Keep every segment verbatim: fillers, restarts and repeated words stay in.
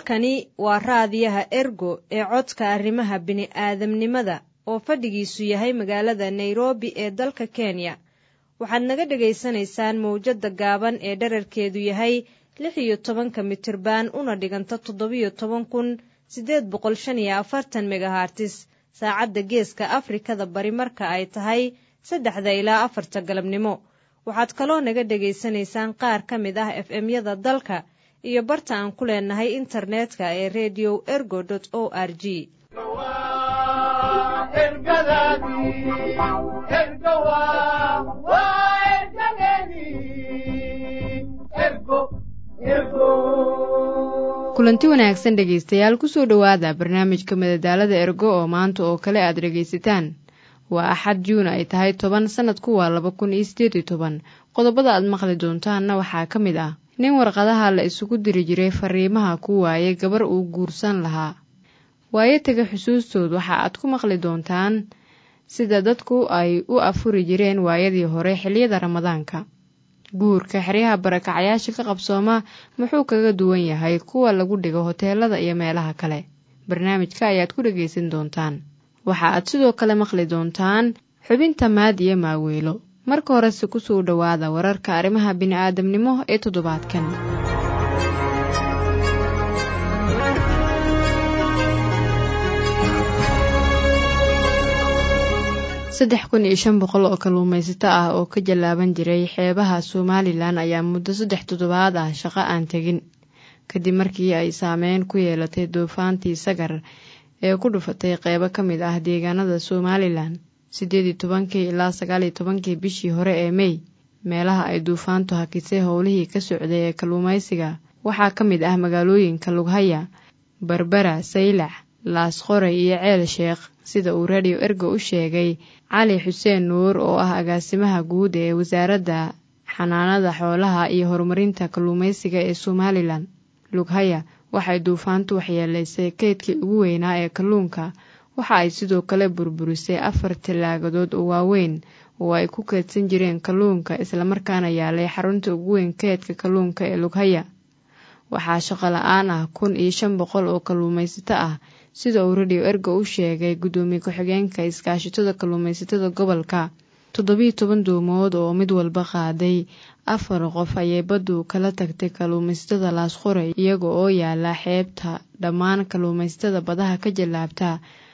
halkani waa raadiyaha Ergo ee codka arrimaha bini'aadamnimada oo fadhigiisu yahay magaalada Nairobi ee dalka Kenya. waxaad naga dhageysanaysaan mowjadda gaaban ee dhererkeedu yahay lix iyo tobanka mitirban una dhiganta toddoba iyo toban kun siddeed boqol shan iyo afartan megahertz saacadda geeska Afrikada bari marka ay tahay saddexda ilaa afarta galabnimo. waxaad kaloo naga dhageysanaysaan qaar ka mid ah F M-yada dalka iyo barta aan ku leenahay internetka ee radio ergo dot org. kulanti wanaagsan dhegaystayaal ku soo dhowaada barnaamijka madadaalada ergo oo maanta oo kale aad dhegaysataan. waa axad juun ay tahay toban sanadku waa laba kun iyo siddeed iyo toban. qodobada aad maqli doontaanna waxaa ka mid ah nin warqadaha la isugu diri jiray fariimaha ku waayay gabar uu guursan lahaa. waaye taga xusuustood waxa aad ku maqli doontaan sida dadku ay u afuri jireen waayadii hore xilliyada ramadaanka. guurka xeryaha barakacayaasha ka qabsooma muxuu kaga duwan yahay kuwa lagu dhigo hoteelada iyo meelaha kale. barnaamijka ayaad ku dhagaysan doontaan. waxa aad sidoo kale maqli doontaan xubinta maad iyo maaweelo. marka horese ku soo dhowaada wararka arrimaha bini'aadamnimo ee toddobaadkan. saddex kun iyo shan boqol oo kalluumaysato ah oo ka jallaaban jiray xeebaha Somaliland ayaa muddo saddex toddobaad ah shaqo aan tegin kadib markii ay saameyn ku yeelatay duufaantii Sagar ee ku dhufatay qaybo ka mid ah deegaanada Somaliland siddeed iyo tobankii ilaa sagaal iyo tobankii bishii hore ee May. meelaha ay duufaantu hakisay howlihii ka socday ee kalluumaysiga waxaa ka mid ah magaalooyinka Lughaya, Berbera, Saylac, Laas Qoray iyo Ceel Sheekh, sida uu Radio Ergo u sheegay Cali Xuseen Nuur oo ah agaasimaha guud ee wasaaradda xanaanada xoolaha iyo horumarinta kalluumaysiga ee Somaliland. Lughaya waxay duufaantu waxyeelaysay kaydkii ugu weynaa ee kalluunka. waxa ay sidoo kale burburisay afar talaagadood oo waaweyn oo ay ku kaydsan jireen kalluunka isla markaana yaalay xarunta ugu weyn kaydka kalluunka ee Lughaya. waxaa shaqo la'aan ah kun iyo shan boqol oo kalluumaysato ah sida uu Radio Ergo u sheegay gudoomiye ku-xigeenka iskaashatada kalluumaysatada gobolka. toddoba iyo toban doomood oo mid walba qaaday afar qof ayay baddu kala tagtay kalluumaysatada Laas Qoray iyaga oo yaala xeebta. dhammaan kalluumaysatada badaha ka jallaabta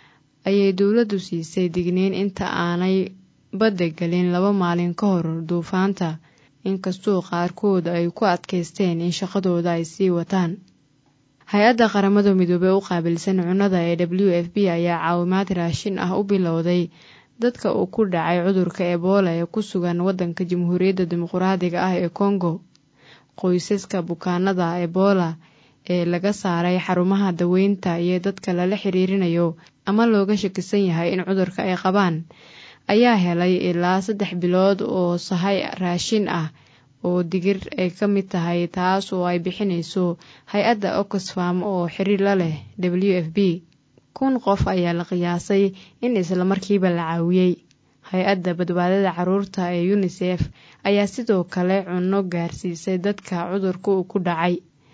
ayay dawladdu siisay digniin inta aanay badda galin laba maalin ka hor duufaanta, inkastoo qaarkood ay ku adkaysteen in shaqadooda ay sii wataan. hay-adda qaramada midoobay u qaabilsan cunnada ee W F P ayaa caawimaad raashin ah u bilowday dadka uu ku dhacay cudurka Ebola ee ku sugan waddanka Jamhuuriyadda Dimuqraadiga ah ee Congo. qoysaska bukaanada Ebola ee laga saaray xarumaha daweynta iyo dadka lala xiriirinayo ama looga shakisan yahay in cudurka ay qabaan ayaa helay ilaa saddex bilood oo sahay raashin ah oo digir ay ka mid tahay, taas oo ay bixinayso hay-adda Oxfam oo xiriir la leh W F P. kun qof ayaa la qiyaasay in isla markiiba la caawiyey. hay-adda badbaadada carruurta ee UNICEF ayaa sidoo kale cunno gaarsiisay dadka cudurku ku dhacay.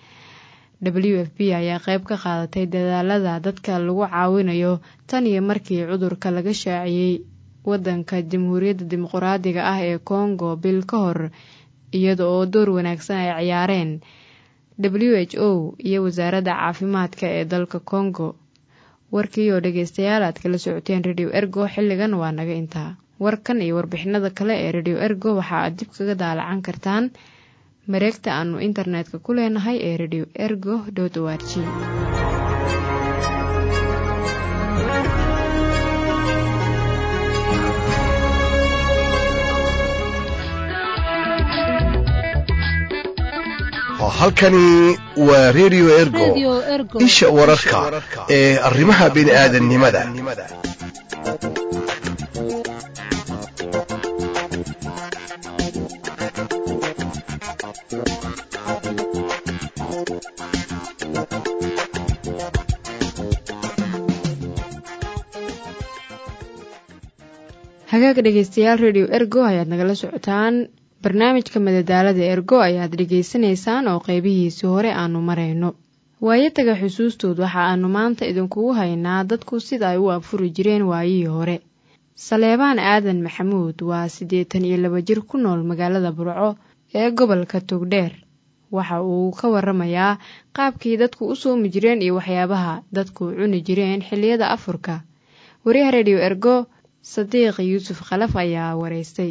W F P ayaa qayb ka qaadatay dadaalada dadka lagu caawinayo tan iyo markii cudurka laga shaaciyey waddanka Jamhuuriyadda Dimuqraadiga ah ee Congo bil ka hor, iyada oo door wanaagsan ay ciyaareen W H O iyo wasaaradda caafimaadka ee dalka Congo. warkii oo dhegaystayaal aad kala socoteen Radio Ergo xilligan waa naga intaa. warkan iyo warbixinada kale ee Radio Ergo waxa aad dib kaga daalacan kartaan mareegta aanu internetka ku leenahay ee radio ergo dot org. halkani waa Radio Ergo isha wararka ee arrimaha bini'aadanimada. hagaag dhegaystayaal Radio Ergo ayaad nagala socotaan. barnaamijka madadaalada Ergo ayaad dhegaysanaysaan oo qaybihiisii hore aanu marayno. waayataga xusuustood waxa aanu maanta idinkugu haynaa dadku sida ay u afuri jireen waayihii hore. Saleebaan Aadan Maxamuud waa siddeetan iyo laba jir ku nool magaalada Burco ee gobolka Togdheer. Waxa uu ka waramayaa qaabkii dadku u soomi jireen iyo waxyaabaha dadku cuni jireen xilliyada afurka. Wariyaha Radio Ergo Sadiiq Yuusuf Khalaf ayaa wareystay.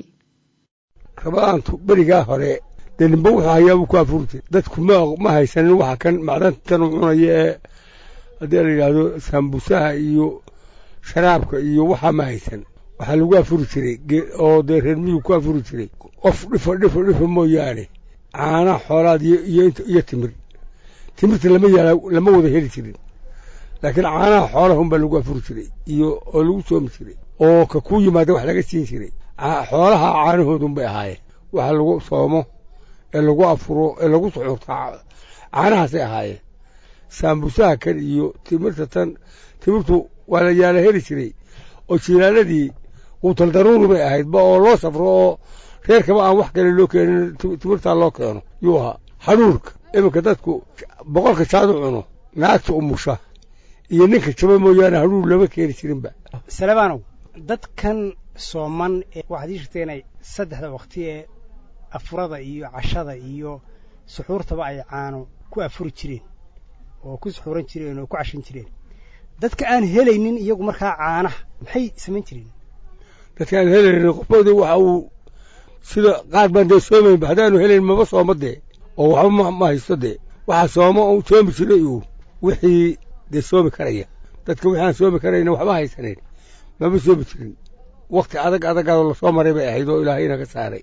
Rabaantu bariga hore delimba waxa ayaaba ku afurtay dadku ma ma haysan waxa kan macdanta cunaya hadii la yiraahdo sambusaha iyo sharaabka iyo waxa ma haysan waxa lagu afuri jiray oo deermiyu ku afuri jiray qof dhifo dhifo dhifo mooyaane caana xoolaad iyo iyo timir timirta lama yaala lama wada heli jirin laakiin caana xoolahum baa lagu afuri jiray iyo oo lagu soomi jiray oo ka ku yimaada wax laga siin jiray xoolaha caanahoodun bay ahaayeen waxa lagu soomo ee lagu afuro ee lagu suxurtaa caanahaas ay ahaayeen sambusaha kan iyo timirta tan timirtu waa la yaala heli jiray oo jilaaladii uu taldaruur bay ahayd ba oo loo safro oo reerkaba aan wax kale loo keenin timirta loo keeno yuha haruurka iminka dadku boqolka jaad cuno naagta umusha iyo ninka jaba mooyaane haruur lama keeni jirinba. Salaamaanow dadkan sooman waxaad jirteenay saddexda waqti ee afurada iyo cashada iyo suxuurtaba ay caano ku afuri jireen oo ku suxuuran jireen oo ku cashin jireen. dadka aan helaynin iyagu markaa caanaha maxay sameyn jireen? dadka aan helaynin qofooda waxa uu sida qaar baan de soomay baxdaanu helayn maba soomade oo waxba ma haysto de waxa soomo oo soomi jiray uu wixii de soomi karaya dadka waxaan soomi karayna waxba haysaneen maba soomi jirin waqti adag adag oo la soo maray bay ahayd oo Ilaahayna ka saaray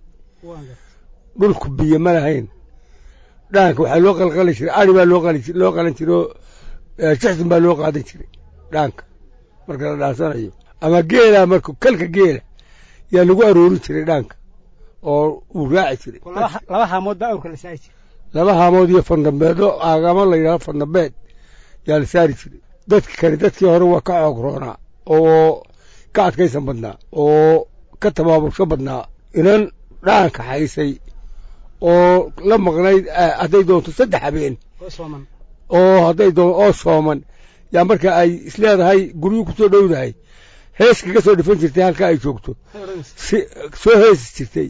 dhulku biyo ma lahayn dhaanka waxa loo qalqalay jiray ari baa loo qalay loo qalan jiray jixsin baa loo qaadan jiray dhaanka marka la dhaasanayo ama geela marka kalka geela yaa lagu aroori jiray dhaanka oo uu raaci jiray laba haamood baa awrka la saari jiray laba haamood iyo fandambeedo aagama la yiraahdo fandambeed yaa la saari jiray dadka kale dadkii hore waa ka xogroona oo ka adkaysan badnaa oo ka tabaabusho badnaa inan dhaanka haysay oo la maqnayd hadday doonto saddex habeen oo sooman oo hadday doonto oo sooman yaa marka ay isleedahay guriga ku soo dhowdahay hees kaga soo dhifan jirtay halka ay joogto si soo hees jirtay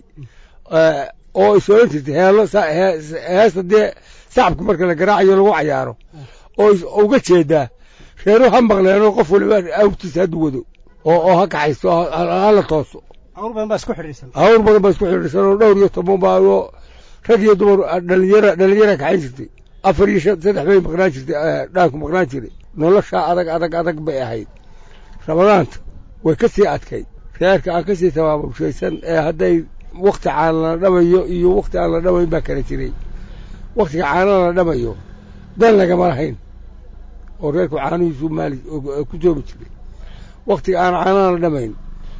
oo isoo jirtay heelo heesta dee sacabka marka la garaacayo lagu cayaaro oo uga jeedaa reero ha maqleen qof waliba awtiisa had wado oo oo ha kaxaysto hala tooso awr badan baa isku xiriirsan awr badan baa isku xiriirsan oo dhowr iyo toban baa oo rag iyo dumar dhalinyara dhalinyara kaxay jirtay afar iyo saddex bay maqnaan jirtay dhaanku maqnaan jiray nolosha adag adag adag bay ahayd Ramadaanta way ka sii adkay reerka aan ka sii tabaabulshaysan ee hadday waqti caan la dhabayo iyo waqti aan la dhabayn baa kala jiray waqtiga caana la dhabayo dan lagama lahayn oo reerku caanihiisu maali ku joogi jiray waqtiga aan caana la dhabayn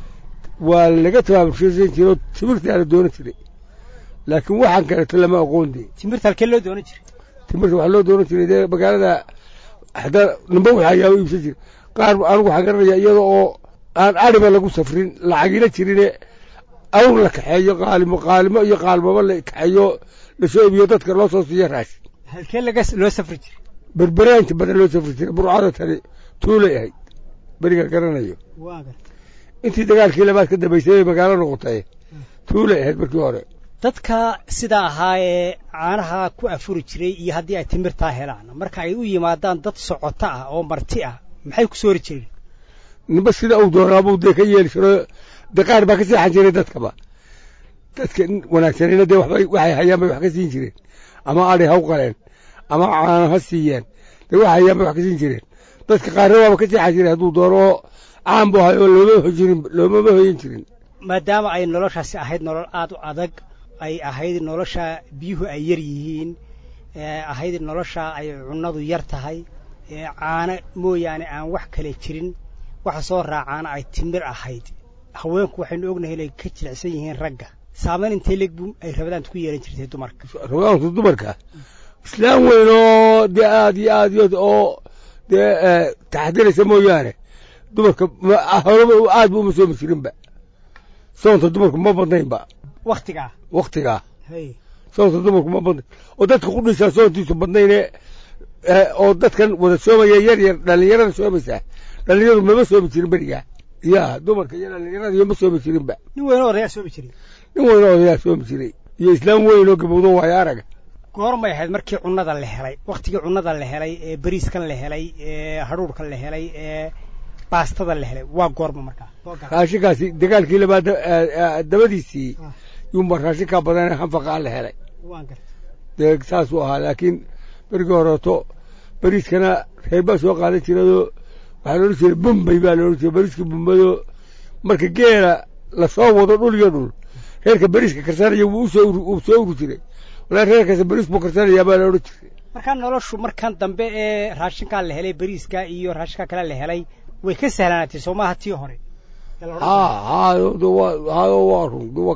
waa laga tabaabulshaysan jiray timirta la doonan jiray laakiin waxaan kale lama aqoon de timirta halkee loo doonan jiray timirta waxa loo doonan jiray magaalada hada nimba waxa yaabo iibsan jiray qaar anigu waxa garanaya iyadoo oo aan ariba lagu safrin lacagina jirine awr la kaxeeyo qaalimo qaalimo iyo qaalbaba la kaxeeyo la soo iibiyo dadka loo soo siiyo raashin halkee laga loo safri jiray berberaanta badan loo safri jiray burcada tani tuulay ahayd bariga garanayo waaga intii dagaalkii labaad ka dambeysay magaalo noqotay tuulay ahayd markii hore dadka sida ahaa ee caanaha ku afuri jiray iyo haddii ay timirta helaan marka ay u yimaadaan dad socota ah oo marti ah maxay ku soori jireen nimba sida uu doonaabuu dee ka yeeli jiro daqaar baa ka seexan jiray dadkaba dadka wanaagsanina dee waxbay waxay hayaan bay wax ka siin jireen ama adhi ha u qaleen ama caano ha siiyeen dee waxay hayaan bay wax ka siin jireen dadka qaarna waaba ka seexan jiray hadduu doono oo caan buu hayo looma hojirin loomama hoyin jirin maadaama ay noloshaasi ahayd nolol aad u adag ay ahayd nolosha biyuhu ay yar yihiin ee ahayd nolosha ay cunadu yar tahay ee caana mooyaane aan wax kale jirin waxa soo raacana ay timir ahayd haweenku waxaynu ognahay inay ka jilicsan yihiin ragga saameyn intee leeg ay rabadaan ku yeelan jirtay dumarka rabadaantu dumarka islaam weyn oo dee aad iyo aad iyo oo dee taxadiraysa mooyaane dumarka horeba aad buu uma soomi jirinba soonta dumarku ma badnaynba waqtigaa waqtigaa soonta dumarku ma badnayn oo dadka ku dhisaa soontiisu badnayne oo dadkan wada soomaya yar yar dhalinyarada soomaysaa dhalinyaradu mama soomi jirin berigaa yaa dumarka iyo dhalinyarada iyo ma soomi jirinba nin weyn oo odayaa soomi jiray nin weyn oo odayaa soomi jiray iyo islaam weyn oo gabowdo waayo araga goormay ahayd markii cunnada la helay waqtigii cunnada la helay ee bariiskan la helay ee hadhuurkan la helay ee baastada la helay waa goorma markaa raashinkaasi dagaalkii labaad dabadiisii yumba raashinkaa badanee hanfaqaa la helay dee saasuu ahaa laakiin berigii horeeto bariiskana reer baa soo qaadan jirayoo waxaa la odhan jiray bumbay baa la odhan jiray bariiska bumbado marka geela lasoo wado dhul iyo dhul reerka bariiska karsanaya wuu usoo soo uri jiray walaa reerkaas bariis buu karsanayaa baa la odhan jiray markaa noloshu markan dambe ee raashinkaa la helay bariiska iyo raashinkaa kale la helay way ka sahlanaatay soo maaha tii hore waa run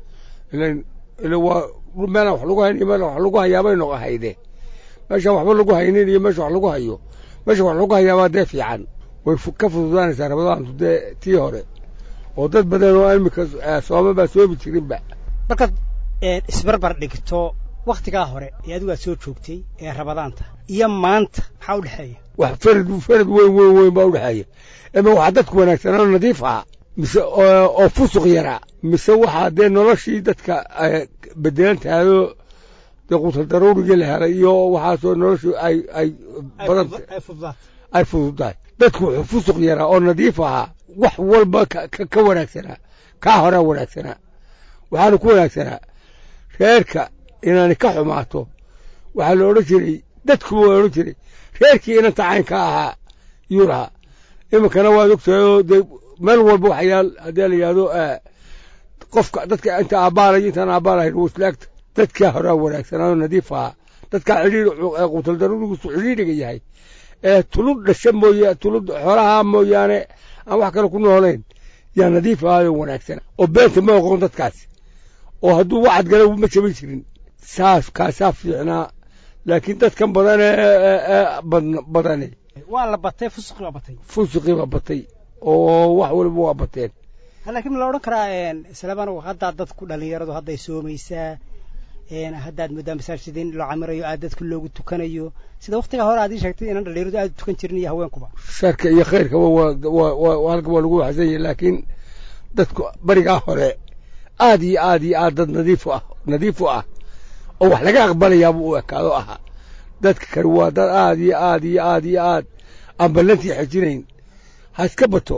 ila waa meela wax lagu hayn iyo meela wax lagu hayaabay noq ahayde meesha waxba lagu haynin iyo meesha wax lagu hayo meesha wax lagu hayaabaa dee fiican way ka fududaanaysaa rabadaantu dee tii hore oo dad badan oo imika sooma baa soomi jirinba markaad isbarbar dhigto waktigaa hore ee adigu aad soo joogtay ee rabadaanta iyo maanta maxaa u dhexeeya wax farad farad weyn weyn weyn baa u dhexeeya ama waxaa dadku wanaagsanaa nadiif ah mise oo fusuq yaraa mise waxaa dee noloshii dadka bedelan tahayoo dee qutal daruurigii la helay iyo waxaasoo noloshu ay ay badan ay fududahay dadku wuxuu fusuq yaraa oo nadiif ahaa wax walba ka wanaagsanaa kaa horaa wanaagsanaa waxaana ku wanaagsanaa reerka inaani ka xumaato waxaa la odhan jiray dadkuba waa odhan jiray reerkii inanta caynka ahaa yuu lahaa iminkana waad ogtahayoo dee meel walba waxyaal haddii la yidhahdo qofka dadka inta aabbaalayo intaan aabbaalahayn wuu islaagta dadkaa horaa wanaagsanaayo nadiif ahaa dadkaa cidhiir qutal daruurigiisu cidhiidhiga yahay ee tulud dhasha mooye tulud xoolahaa mooyaane aan wax kale ku noolayn yaa nadiif ahaayo wanaagsana oo beenta ma oqon dadkaasi oo hadduu wacad gala ma jabin jirin saas kaasaa fiicnaa laakiin dadkan badan ee badani waa la batay fusuqii baa batay fusuqii baa batay oo wax walba waa bateen laakiin ma la odhan karaa islaamana haddaa dadku dhalinyaradu hadday soomaysaa haddaad moodaa masaajidin loo camirayo aad dadku loogu tukanayo sida waktiga hore aad ii sheegtay inaan dhalinyaradu aad u tukan jirin iyo haweenkuba sharka iyo khayrkaba waa halka waa lagu waxsan yahay laakiin dadku barigaa hore aad iyo aad iyo aad dad nadiif ah nadiif u ah oo wax laga aqbalayaabuu u ekaado ahaa dadka kale waa dad aad iyo aad iyo aad iyo aad aan ballantii xejinayn ha iska bato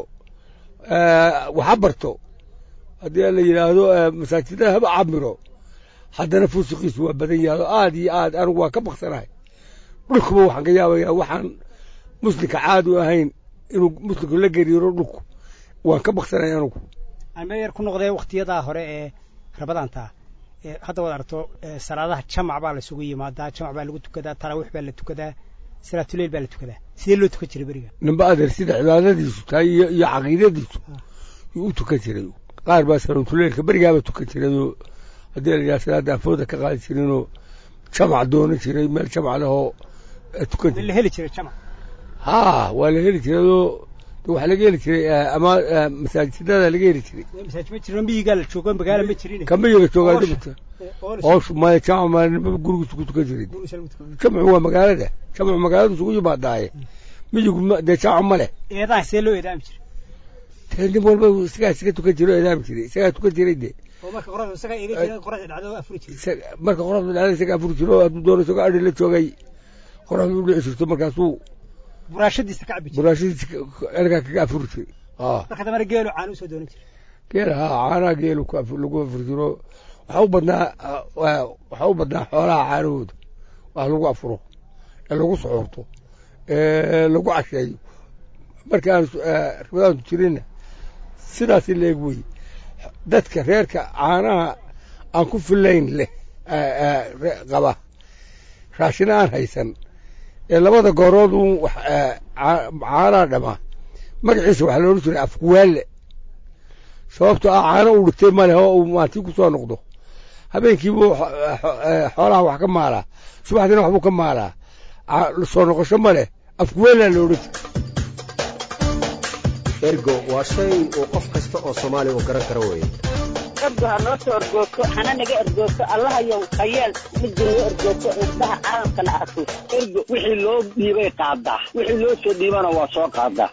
waxa barto haddii la yidhaahdo masaajidada haba camiro haddana fusuqiisu waa badan yahay oo aad iyo aad anigu waa ka baksanahay dhulkuba waxaan ka yaabayaa waxaan muslimka caadi u ahayn inuu muslimku la gariiro dhulku waan ka baksanahay anigu ameeyar ku noqdee waktiyadaa hore ee rabadaanta hadda waad aragto salaadaha jamac baa la isugu yimaadaa jamac baa lagu tukadaa taraawiix baa la tukadaa salaatuleyl baa la tukadaa sidee loo tukan jiray beriga ninba adeer sida cibaadadiisu tahay iyo iyo caqiidadiisu yuu u tukan jiray qaar baa salaatuleylka berigaaba tukan jirayoo haddii la yidhaha salaadda afooda ka qaadi jirinoo jamac doonan jiray meel jamac lehoo tukan jiray la heli jiray jamac haa waa la heli jirayoo waxaa laga heli jiray ama masaajidada laga heli jiray masaajid ma jirin miyigaa la joogo magaala ma jirin ka miyiga joogaa dibata hoosh maya jamac maalinba gurigiisa ku tukan jiray jamcu waa magaalada jamcu magaaladu isugu yimaadaaye miyigu dee jamac ma leh eedaha see loo eedaami jiray dee nin walba isagaa isaga tukan jiray oo eedaami jiray isagaa tukan jiray dee marka qoraxdu isaga iga jiray qoraxdu dhacdo afuri jiray marka qoraxdu dhacdo isaga afuri jiray oo hadduu doono isagoo adhi la joogay qoraxdu u dhici jirto markaasuu buraashadiisa ka cabi jiray buraashadiisa ergaa kaga afuri jiray marka dambe geelu caano usoo doonan jiray geela haa caanaha geelu lagu afuri jiro waxaa u badnaa waxaa u badnaa xoolaha caanahooda wax lagu afuro ee lagu soxorto ee lagu casheeyo marka aan rabadaantu jirinna sidaasi la eg weye dadka reerka caanaha aan ku filayn leh qaba raashina aan haysan ee labada gooroodu caanaha dhamaa magaciisa waxaa la odhan jiray afkuwaalle sababto ah caano uu dhigtay ma leh oo uu maantii ku soo noqdo habeenkiibuu xoolaha wax ka maalaa subaxdiina waxbuu ka maalaa soo noqosho ma leh afkuweellaa la odhan jiray ergo waa shay uu qof kasta oo soomaaliya u garan karo weeye ergo ha noo soo ergooto hana naga ergooto allahayow hayeel midda noo ergooto indhaha caalamkana arko ergo wixii loo dhiibay qaadaa wixii loo soo dhiibana waa soo qaadaa.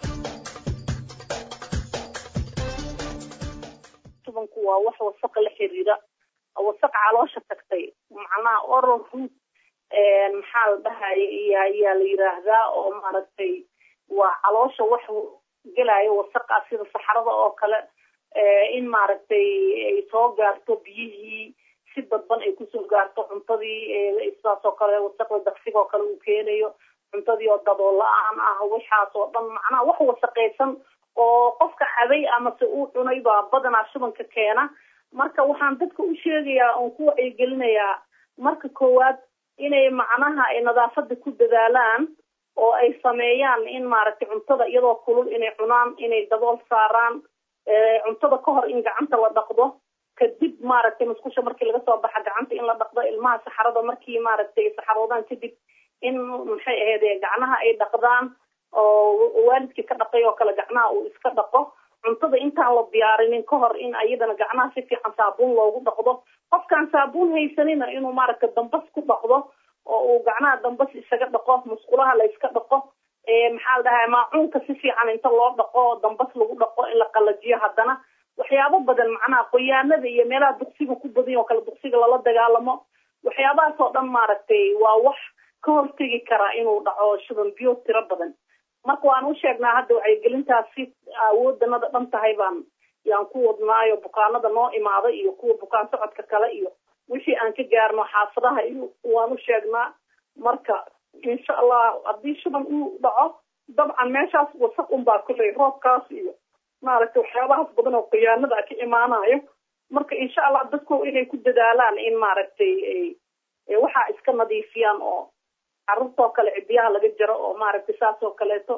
tubanku waa wax wasaq la xiriira wasaq caloosha tagtay macnaha oral root maxaa la dhahay ayaa la yiraahdaa oo maaragtay waa caloosha wax galaayo wasaqa sida saxarada oo kale in maaragtay ay soo gaarto biyihii si dadban ay ku soo gaarto cuntadii isaas oo kale wasaqda daqsiga oo kale uu keenayo cuntadii oo dabool la'aan ah waxaas oo dhan macnaha wax wasaqaysan oo qofka cabay ama se uu cunay baa badanaa shubanka keena. marka waxaan dadka u sheegayaa oon ku wacyigelinayaa marka koowaad inay macnaha ay nadaafada ku dadaalaan oo ay sameeyaan in maaragtay cuntada iyadoo kulul inay cunaan inay dabool saaraan cuntada ka hor in gacanta la dhaqdo kadib maaragtay musqusha markii laga soo baxa gacanta in la dhaqdo ilmaha saxarada markii maaragtay saxaroodaan kadib in maxay ahayd gacnaha ay dhaqdaan oo waalidkii ka dhaqay oo kale gacnaha uu iska dhaqo cuntada intaan la diyaarinin ka hor in ayadana gacnaha si fiican saabuun loogu dhaqdo qofkaan saabuun haysanina inuu maaragtay dambas ku dhaqdo oo uu gacnaha dambas isaga dhaqo musqulaha la iska dhaqo maxaa la dhahaa maacuunka si fiican inta loo dhaqo dambas lagu dhaqo in la qalajiyo haddana waxyaabo badan macnaha qoyaanada iyo meelaha duqsiga ku badan oo kale duqsiga lala dagaalamo waxyaabahaas oo dhan maaragtay waa wax ka hortegi kara inuu dhaco shuban biyo tiro badan. marka waan u sheegnaa hadda wacyigelintaas si awooddanada dhan tahay baan yaan ku wadnaayo bukaanada noo imaada iyo kuwa bukaan socodka kale iyo wixii aan ka gaarno xaafadaha iyo waan u sheegnaa. marka insha allah haddii shuban uu dhaco dabcan meeshaas wasaq unbaa kuley roobkaas iyo maaragtay waxyaabahaas badan oo khiyaanada ka imaanayo. marka insha allah dadku inay ku dadaalaan in maaragtay waxaa iska nadiifiyaan oo carruurtoo kale cidiyaha laga jaro oo maaragtay saas oo kaleeto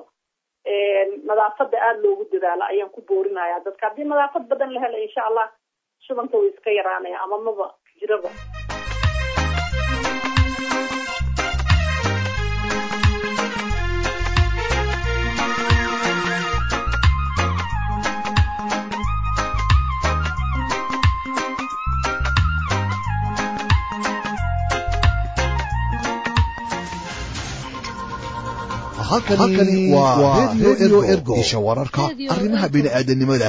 nadaafada aada loogu dadaalo ayaan ku boorinayaa dadka. haddii nadaafad badan la helo insha allah shubanka way iska yaraanaya ama maba jiraba. halkani waa radio ergo isha wararka arrimaha bini'aadanimada.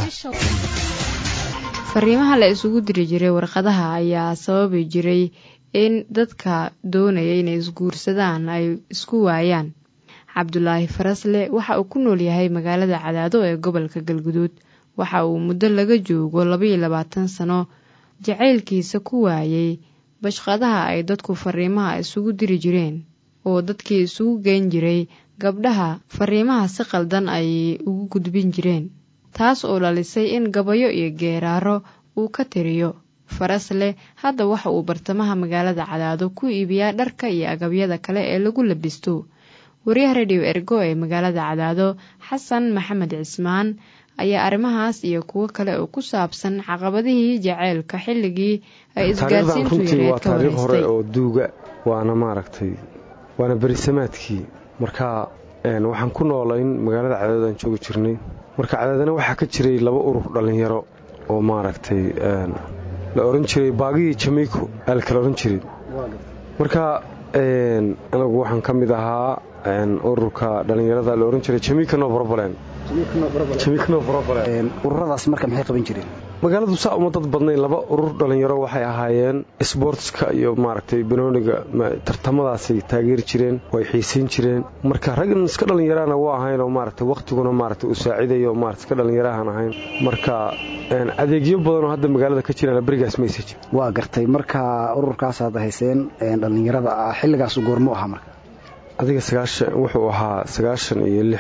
fariimaha la isugu diri jiray warqadaha ayaa sababi jiray in dadka doonaya inay isguursadaan ay isku waayaan. cabdulaahi farasle waxa uu ku nool yahay magaalada Cadaado ee gobolka Galguduud. waxa uu muddo laga joogo laba iyo labaatan sano jacaylkiisa ku waayay bashqadaha ay dadku fariimaha isugu diri jireen oo dadkii isugu geyn jiray gabdhaha fariimaha si qaldan ay ugu gudbin jireen, taas oo dhalisay in gabayo iyo geeraaro uu ka tiriyo. Farasle hadda waxa uu bartamaha magaalada Cadaado ku iibiyaa dharka iyo agabyada kale ee lagu labisto. wariyaha radio ergo ee magaalada Cadaado Xasan Maxamed Cismaan ayaa arrimahaas iyo kuwo kale oo ku saabsan caqabadihii jaceylka xilligii ay isgaarsiintu yareed ka taariikh hore oo duuga waana maaragtay waana berisamaadkii. marka waxaan ku noolayn magaalada Cadaado aan joogi jirnay. marka Cadaadana waxaa ka jiray laba urur dhalinyaro oo maaragtay la oran jiray baagii Jamaico al kala oran jiray. marka anagu waxaan ka mid ahaa ururka dhalinyarada la oran jiray Jamaica no problem. Jamaica no problem. ururadaas marka maxay qaban jireen? magaaladu saa uma dad badnayn. laba urur dhalinyaro waxay ahaayeen sportska iyo maaragtay banooniga tartamadaasay taageeri jireen, way xiisin jireen. marka raggan iska dhalinyarana waa ahayn oo maaragtay waqtiguna maaragtay u saacidayo maaragtay iska dhalinyarahan ahayn. marka adeegyo badan oo hadda magaalada ka jiraan barigaas message waa gartay. marka ururkaas aad hayseen dhalinyarada xilligaas u goormo ahaa? marka adiga sagaashan wuxuu ahaa sagaashan iyo lix.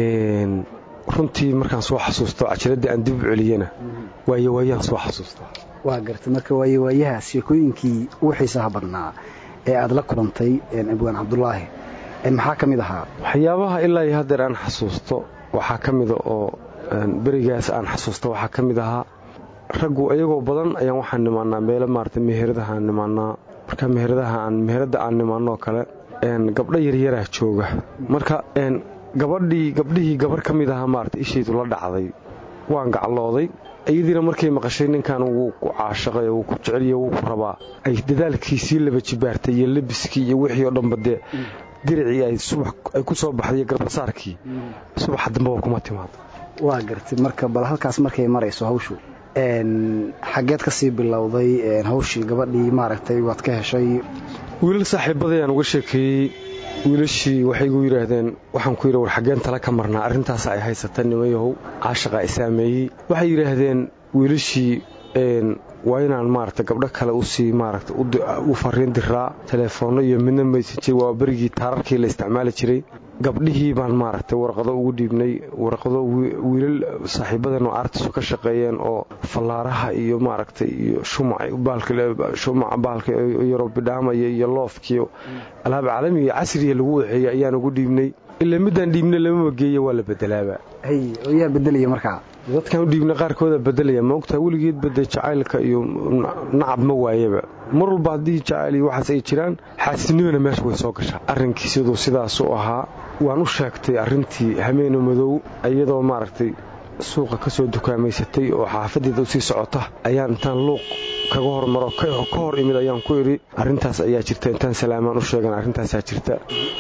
runtii markaan soo xasuusto cajiradii aan dib u celiyana waayo waayaan soo xasuusto. waa gartay. marka waayo waayaha sheekooyinkii u xiisaha badnaa ee aad la kulantay abwaan Cabdulaahi maxaa ka mid ahaa? waxyaabaha ilaa iyo hadda aan xasuusto waxaa ka mid oo barigaas aan xasuusto waxaa ka mid ahaa raggu ayagoo badan ayaan waxaan nimaanaa meelo maartay meheradaha aan nimaanaa. marka meheradaha aan meherada aan nimaanoo kale gabdho yaryara jooga. marka gabadhii gabdhihii gabar ka mid ahaa maartay ishaydu la dhacday waan gaclooday. iyadiina markay maqashay ninkan wuu ku caashaqay wuu ku jeceliyo wuu ku rabaa ay dadaalkiisii laba jibaartay iyo labiskii iyo wixii oo dhanba dee diricii ay subax ay ku soo baxday garbasaarkii subax dambaba kuma timaado waa gartay marka bal halkaas markay marayso hawshu xageed ka sii bilowday hawshii gabadhii maaragtay waad ka heshay wiilal saaxiibadayaan uga sheekeeyey wiilashii waxay igu yidhaahdeen waxaan ku yidhi war xaggeen tala ka marnaa arrintaas ay haysata nimayahow caashaqa ay saameeyey waxay yidhaahdeen wiilashii waa inaan maaragta gabdho kale usii maaragta u fariin diraa teleefoonno iyo midna maysan jirin waa berigii taararkii la isticmaali jiray gabdhihii baan maaragtay warqado ugu dhiibnay warqado wiilal saaxiibadan oo artisu ka shaqeeyeen oo fallaaraha iyo maaragtay iyo shumac shumaca baalka yaro bidhaamaya iyo loofkiyo alaab caalamiga casriya lagu waxeeyey ayaan ugu dhiibnay ilaa midaan dhiibna lamama geeya waa la bedelaaba yaa bedelaya markaa dadkan u dhiibna qaarkooda bedelaya maogtaha weligeed bade jacaylka iyo nacab ma waayaba mar walba haddii jacayl iyo waxaas ay jiraan xaasidnimana meesha way soo gashaa arrinkii siduu sidaasuu ahaa waan u sheegtay arrintii hameeno madow iyadoo maaragtay suuqa ka soo dukaamaysatay oo xaafadeeda u sii socota ayaan intaan luuq kaga hormaro ka hor imid ayaan ku idhi arrintaas ayaa jirta intaan salaamaan u sheegan arrintaasaa jirta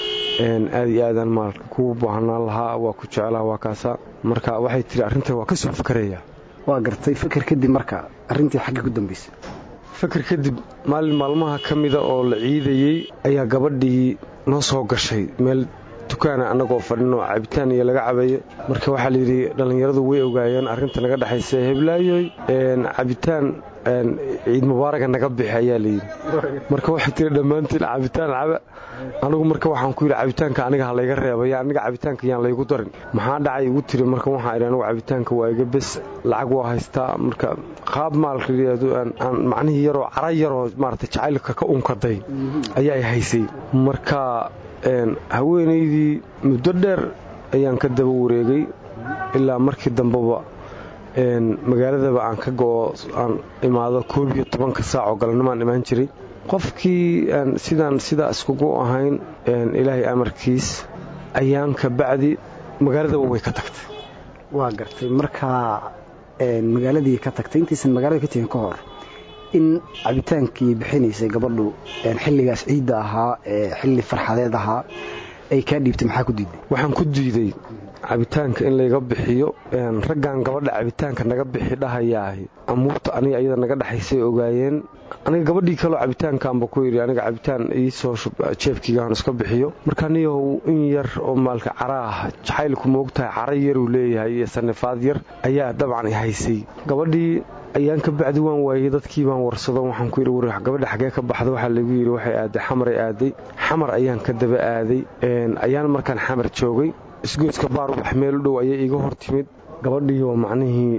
aad iyo aadaan maalka kuu baahnaan lahaa waa ku jeclaa waa kaasaa marka waxay tiri arrinta waa ka soo fakaraya waa gartay fakar kadib marka arrintii xagga ku dambaysay fakar kadib maalin maalmaha ka mida oo la ciidayey ayaa gabadhii noo soo gashay meel dukaana annagoo fadhinoo cabitaan iyo laga cabayo marka waxaa layidhi dhallinyaradu way ogaayeen arrinta naga dhexaysa heblaayoy cabitaan ciid mubaaraga naga bixi ayaa layidhi marka waxay tiri dhammaantiin cabitaan caba anigu marka waxaan ku yidhi cabitaanka aniga ha layga reebaya aniga cabitaanka yaan laygu darin maxaa dhacay igu tiri marka waxaan idhi anigu cabitaanka waa iga bes lacag waa haystaa marka qaab maalka aan macnihii yaroo cara yaroo maaragtay jacaylka ka unkaday ayaa ay haysay marka haweenaydii muddo dheer ayaan ka daba wareegay ilaa markii dambeba magaaladaba aan ka go'o aan imaado koob iyo tobanka saac oo galabnimaan imaan jiray qofkii sidaan sidaa iskugu ahayn ilaahay amarkiis ayaan ka bacdi magaaladaba way ka tagtay waa gartay markaa magaaladii ka tagtay intaysan magaalada ka tegin ka hor in cabitaankii bixinaysay gabadhu xilligaas ciidda ahaa xilli farxadeed ahaa ay kaa dhiibtay maxaa ku diiday waxaan ku diiday cabitaanka in layga bixiyo raggan gabadha cabitaanka naga bixi dhahayaahi amuurta aniga iyada naga dhexaysay ogaayeen aniga gabadhii kaloo cabitaankaanba ku yidhi aniga cabitaan iisoo jeebkiigaan iska bixiyo marka niyahow in yar oo maalka caraah jacaylku moogtahay cara yaruu leeyahay iyo sanifaad yar ayaa dabcan i haysay gabadhii ayaan ka bacdi waan waayey dadkii baan warsado waxaan ku yidhi war gabadha xaggee ka baxda waxaa lagu yidhi waxay aaday xamaray aaday xamar ayaan ka daba aaday ayaan markaan xamar joogay isgoyska baarubax meel u dhow ayay iga hor timid gabadhii oo macnihii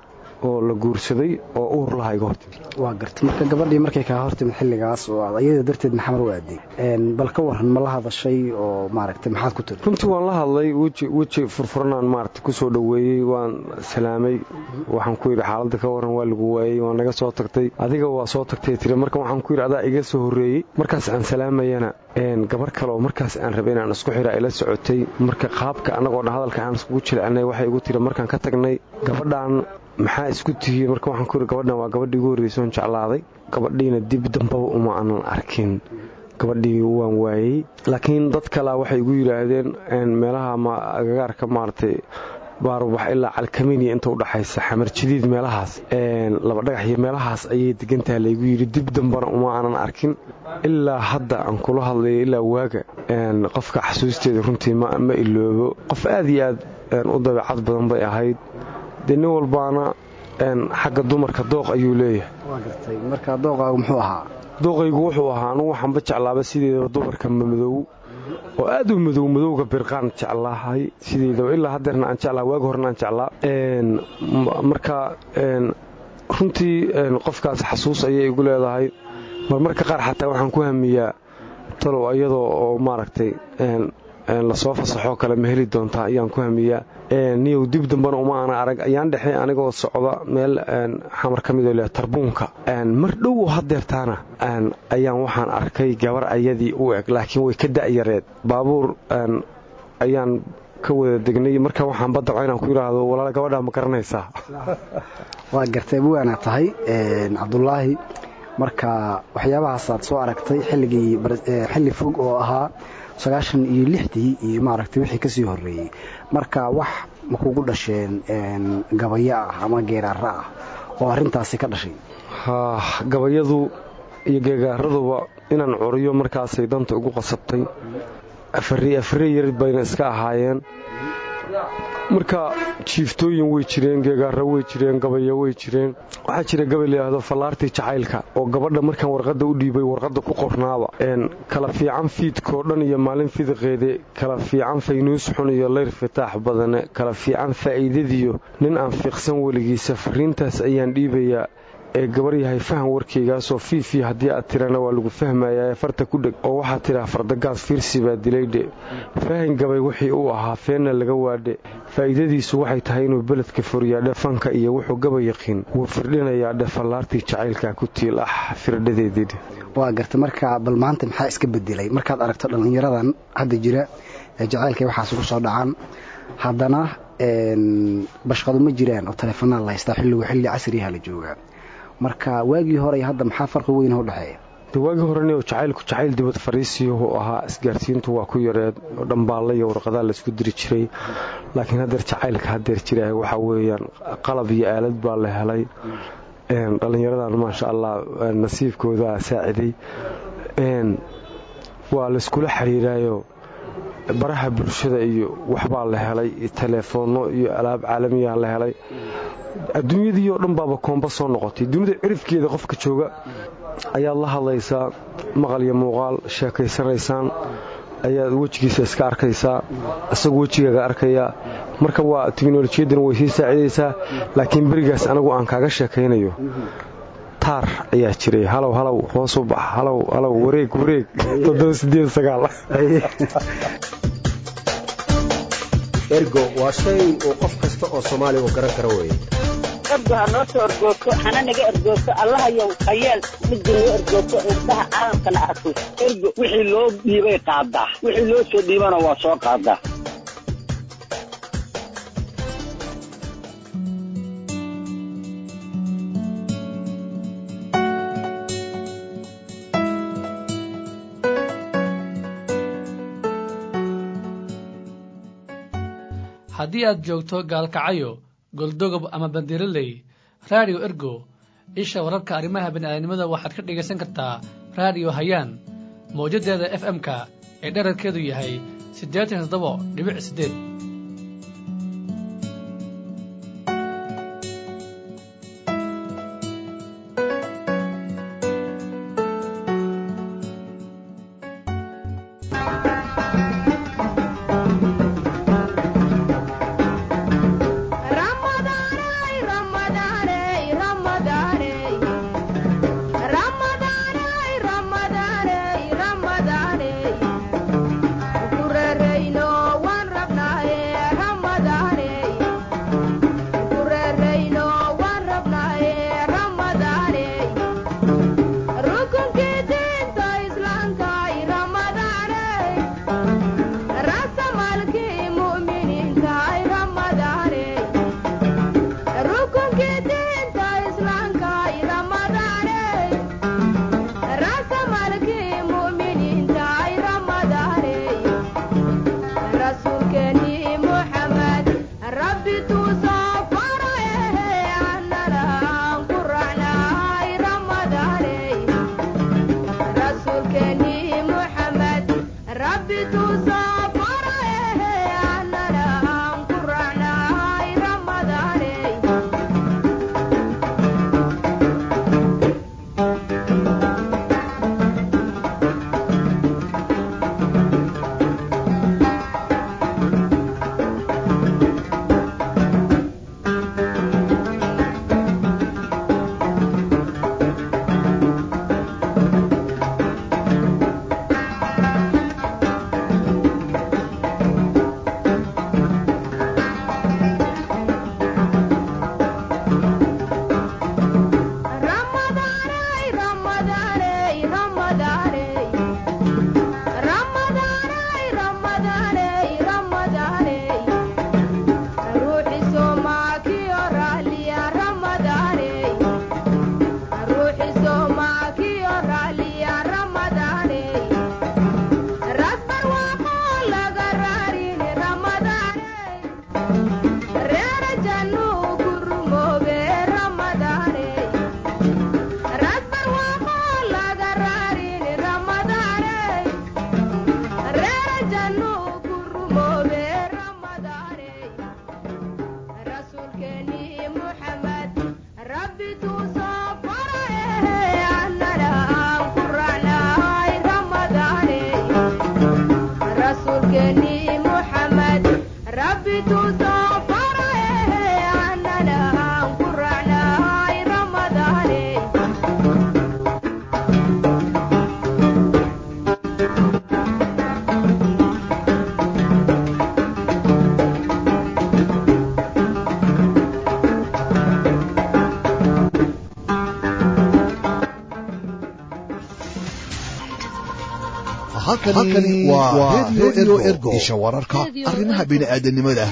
oo la guursaday oo uur lahaa iga hortimid waa gartay marka gabadhii markay kaa hortimid xilligaas oo aad ayada darteedna xamar u aaday bal ka waran ma la hadashay oo maaragtay maxaad ku tiri runtii waan la hadlay weji weji furfuranaan maaragtay ku soo dhoweeyey waan salaamay waxaan ku yidhi xaaladda ka waran waa lagu waayey waa naga soo tagtay adiga waa soo tagtay tiri marka waxaan ku yidhi adaa iga soo horreeyey markaas aan salaamayana gabar kale oo markaas aan rabay inaan isku xidha ila socotay marka qaabka annagoo dhan hadalka aan iskugu jilcinay waxay igu tiri markaan ka tagnay gabadhaan maxaa isku tihiin marka waxaan ku yidhi gabadhan waa gabadhii ugu horreysoon jeclaaday gabadhiina dib dambaba uma aanan arkin gabadhii waan waayey laakiin dad kalea waxay igu yidhaahdeen meelaha agagaarka maaragtay baarubax ilaa calkaminiya inta udhaxaysa xamar jadiid meelahaas laba dhagax iyo meelahaas ayay degantaha laygu yidhi dib dambana uma aanan arkin ilaa hadda aan kula hadlayo ilaa waaga qofka xasuusteeda runtii ma iloobo qof aad iyo aad u dabeecad badan bay ahayd dee nin walbaana xagga dumarka dooq ayuu leeyahay marka dooqaagu muxuu ahaa dooqaygu wuxuu ahaa anugu waxaanba jeclaaba sideedaba dumarka madow oo aad u madow madowga birqaan jeclaahay sideedaba ilaa haddeerna aan jeclaa waagi horena aan jeclaa marka runtii qofkaas xasuus ayay igu leedahay marmarka qaar xataa waxaan ku hamiyaa talow iyadoo oo maaragtay lasoo fasaxoo kale ma heli doontaa ayaan ku hamiyaa niyow dib dambana uma ana arag ayaan dhexe anigoo socda meel xamar ka midoo leh tarbuunka mar dhow oo hadeertaana ayaan waxaan arkay gabar ayadii u eg laakiin way ka da'yareed baabuur ayaan ka wada degnay marka waxaan badda inaan ku yiraahdo walaal gabadha ma garanaysaa waa gartay buwana tahay een Cabdullaahi marka waxyaabahaas aad soo aragtay xilligii xilli fog oo ahaa sagaashan iyo lixdii iyo maaragtay wixii ka sii horeeyay marka wax ma kugu dhasheen een gabaya ama geeraara ah oo arintaasi ka dhashay ha gabayadu iyo geeraaraduba inaan curiyo markaas ay danta ugu qasabtay afari afari yar bayna iska ahaayeen marka jiiftooyin way jireen geegaara way jireen gabaya way jireen waxa jira gabay leeyahay falaartii jacaylka oo gabadha markaan warqada u dhiibay warqada ku qornaaba een kala fiican fiidko dhan iyo maalin fiidqeede kala fiican faynuus xun iyo leer fitaax badan kala fiican faa'iidadiyo nin aan fiiqsan waligiisa fariintaas ayaan dhiibayaa ee gabar yahay faham warkaygaas oo fiifi haddii aad tirana waa lagu fahmayaa farta ku dhig oo waxaad tiraa fardagaas fiirsi baa dilaydhe faahin gabay wixii uu ahaa feena laga waadhe faa'iidadiisu waxay tahay inuu beledka furiyaadhe fanka iyo wuxuu gabay yaqiin wuu firdhinayaa dhefalaartii jacaylka ku tiil ah firdhadeedii waa garta marka bal maanta maxaa iska bedelay markaad aragto dhalinyaradan hadda jira ee jacaylka waxaas ugu soo dhacaan haddana een bashqadu ma jiraan oo telefoonada la haysta xilligu xilli casri ah la joogaa marka waagii hore hadda maxaa farqi weyn u dhaxeeya waagii hore oo jacaylku jacayl dibad fariisiyo oo ahaa isgaarsiintu waa ku yareed oo dhambaale iyo warqadaha la isku diri jiray laakiin hadda jacaylka hadda jira waxa weeyaan qalab iyo aalad baa la helay een dhalinyaradan ma sha Allah nasiibkooda saaciday een waa la isku xiriiraayo baraha bulshada iyo waxbaa la helay telefoonno iyo alaab caalami ah la helay adduunyadii oo dhan baaba koomba soo noqotay dunida cirifkeeda qofka jooga ayaa la hadlaysaa maqal iyo muuqaal sheekaysanaysaan ayaad wejigiisa iska arkaysaa isagoo wejigaaga arkaya marka waa tiknoolajiyadana way sii saacidaysaa laakiin berigaas anagu aan kaaga sheekaynayo taar ayaa jiray halow halow hoos u bax halow halow wareeg wareeg toddoba sideed sagaal ergo waa shay uu qof kasta oo Soomaali uu garan karo weeye ergo ha noo soo ergooto hana naga ergooto Allah ayow khayal mid noo ergooto indhaha caalamkana arko ergo wixii loo dhiibay qaadaa wixii loo soo dhiibana waa soo qaadaa haddii aad joogto gaalkacyo goldogob ama bandiraley raadiyo ergo isha wararka arrimaha bini'aadanimada waxaad ka dhegaysan kartaa raadiyo hayaan mawjadeeda f m-ka ee dherarkeedu yahay siddeetan iyo toddoba dhibic siddeed Ramadane, Ramadane, Ramadane, halkani waa radio ergo isha wararka arrimaha bini'aadanimada.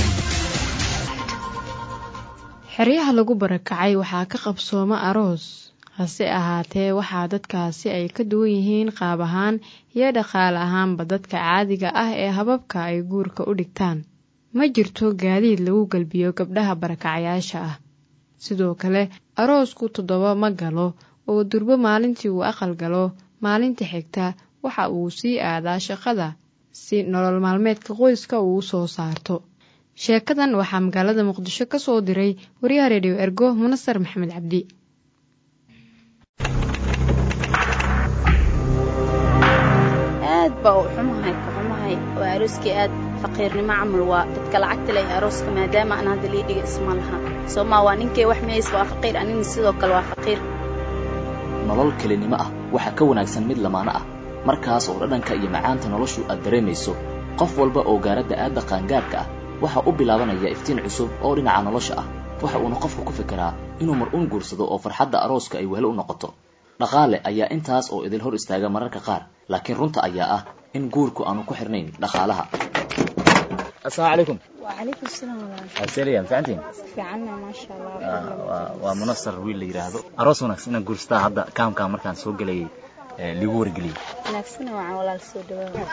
xeryaha lagu barakacay waxaa ka qabsooma aroos, hase ahaatee waxaa dadkaasi ay ka duwan yihiin qaab ahaan iyo dhaqaale ahaanba dadka caadiga ah ee hababka ay guurka u dhigtaan. ma jirto gaadiid lagu galbiyo gabdhaha barakacayaasha ah. sidoo kale aroosku toddoba ma galo oo durbo maalintii uu aqal galo maalinta xigta waxa uu sii aadaa shaqada si nolol maalmeedka qoyska uu soo saarto. sheekadan waxaa magaalada muqdisho ka soo diray wariyaha radio ergo munasar maxamed cabdi. aad baa u xumahay ka xumahay waa arooskii aad faqiirnimo camal waa dadka lacagta leh arooska maadaama aan hadda lii dhiga isma laha Soomaa waa ninkay wax meeys waa faqiir anina sidoo kale waa faqiir. nolol kelinimo ah waxa ka wanaagsan mid lamaana ah markaas oo dhadhanka iyo macaanta noloshu aad dareemayso. qof walba oo gaaradda aad qaangaarka ah waxa uu bilaabanaya iftiin cusub oo dhinaca nolosha ah. waxa uu qofku ku fikiraa inuu mar uun guursado oo farxadda arooska ay wehel u noqoto. dhaqaale ayaa intaas oo idil hor istaaga mararka qaar, laakiin runta ayaa ah in guurku aanu ku xirnayn dhaqaalaha. السلام عليكم. وعليكم السلام ورحمة الله. السلام فعنتين. فعنا ما شاء الله. ومنصر ويل اللي يراهدو. أرسلنا سنة قرصتا هذا كام كام مركان سوق لي ليور قلي. نفسنا وعن ولا السود.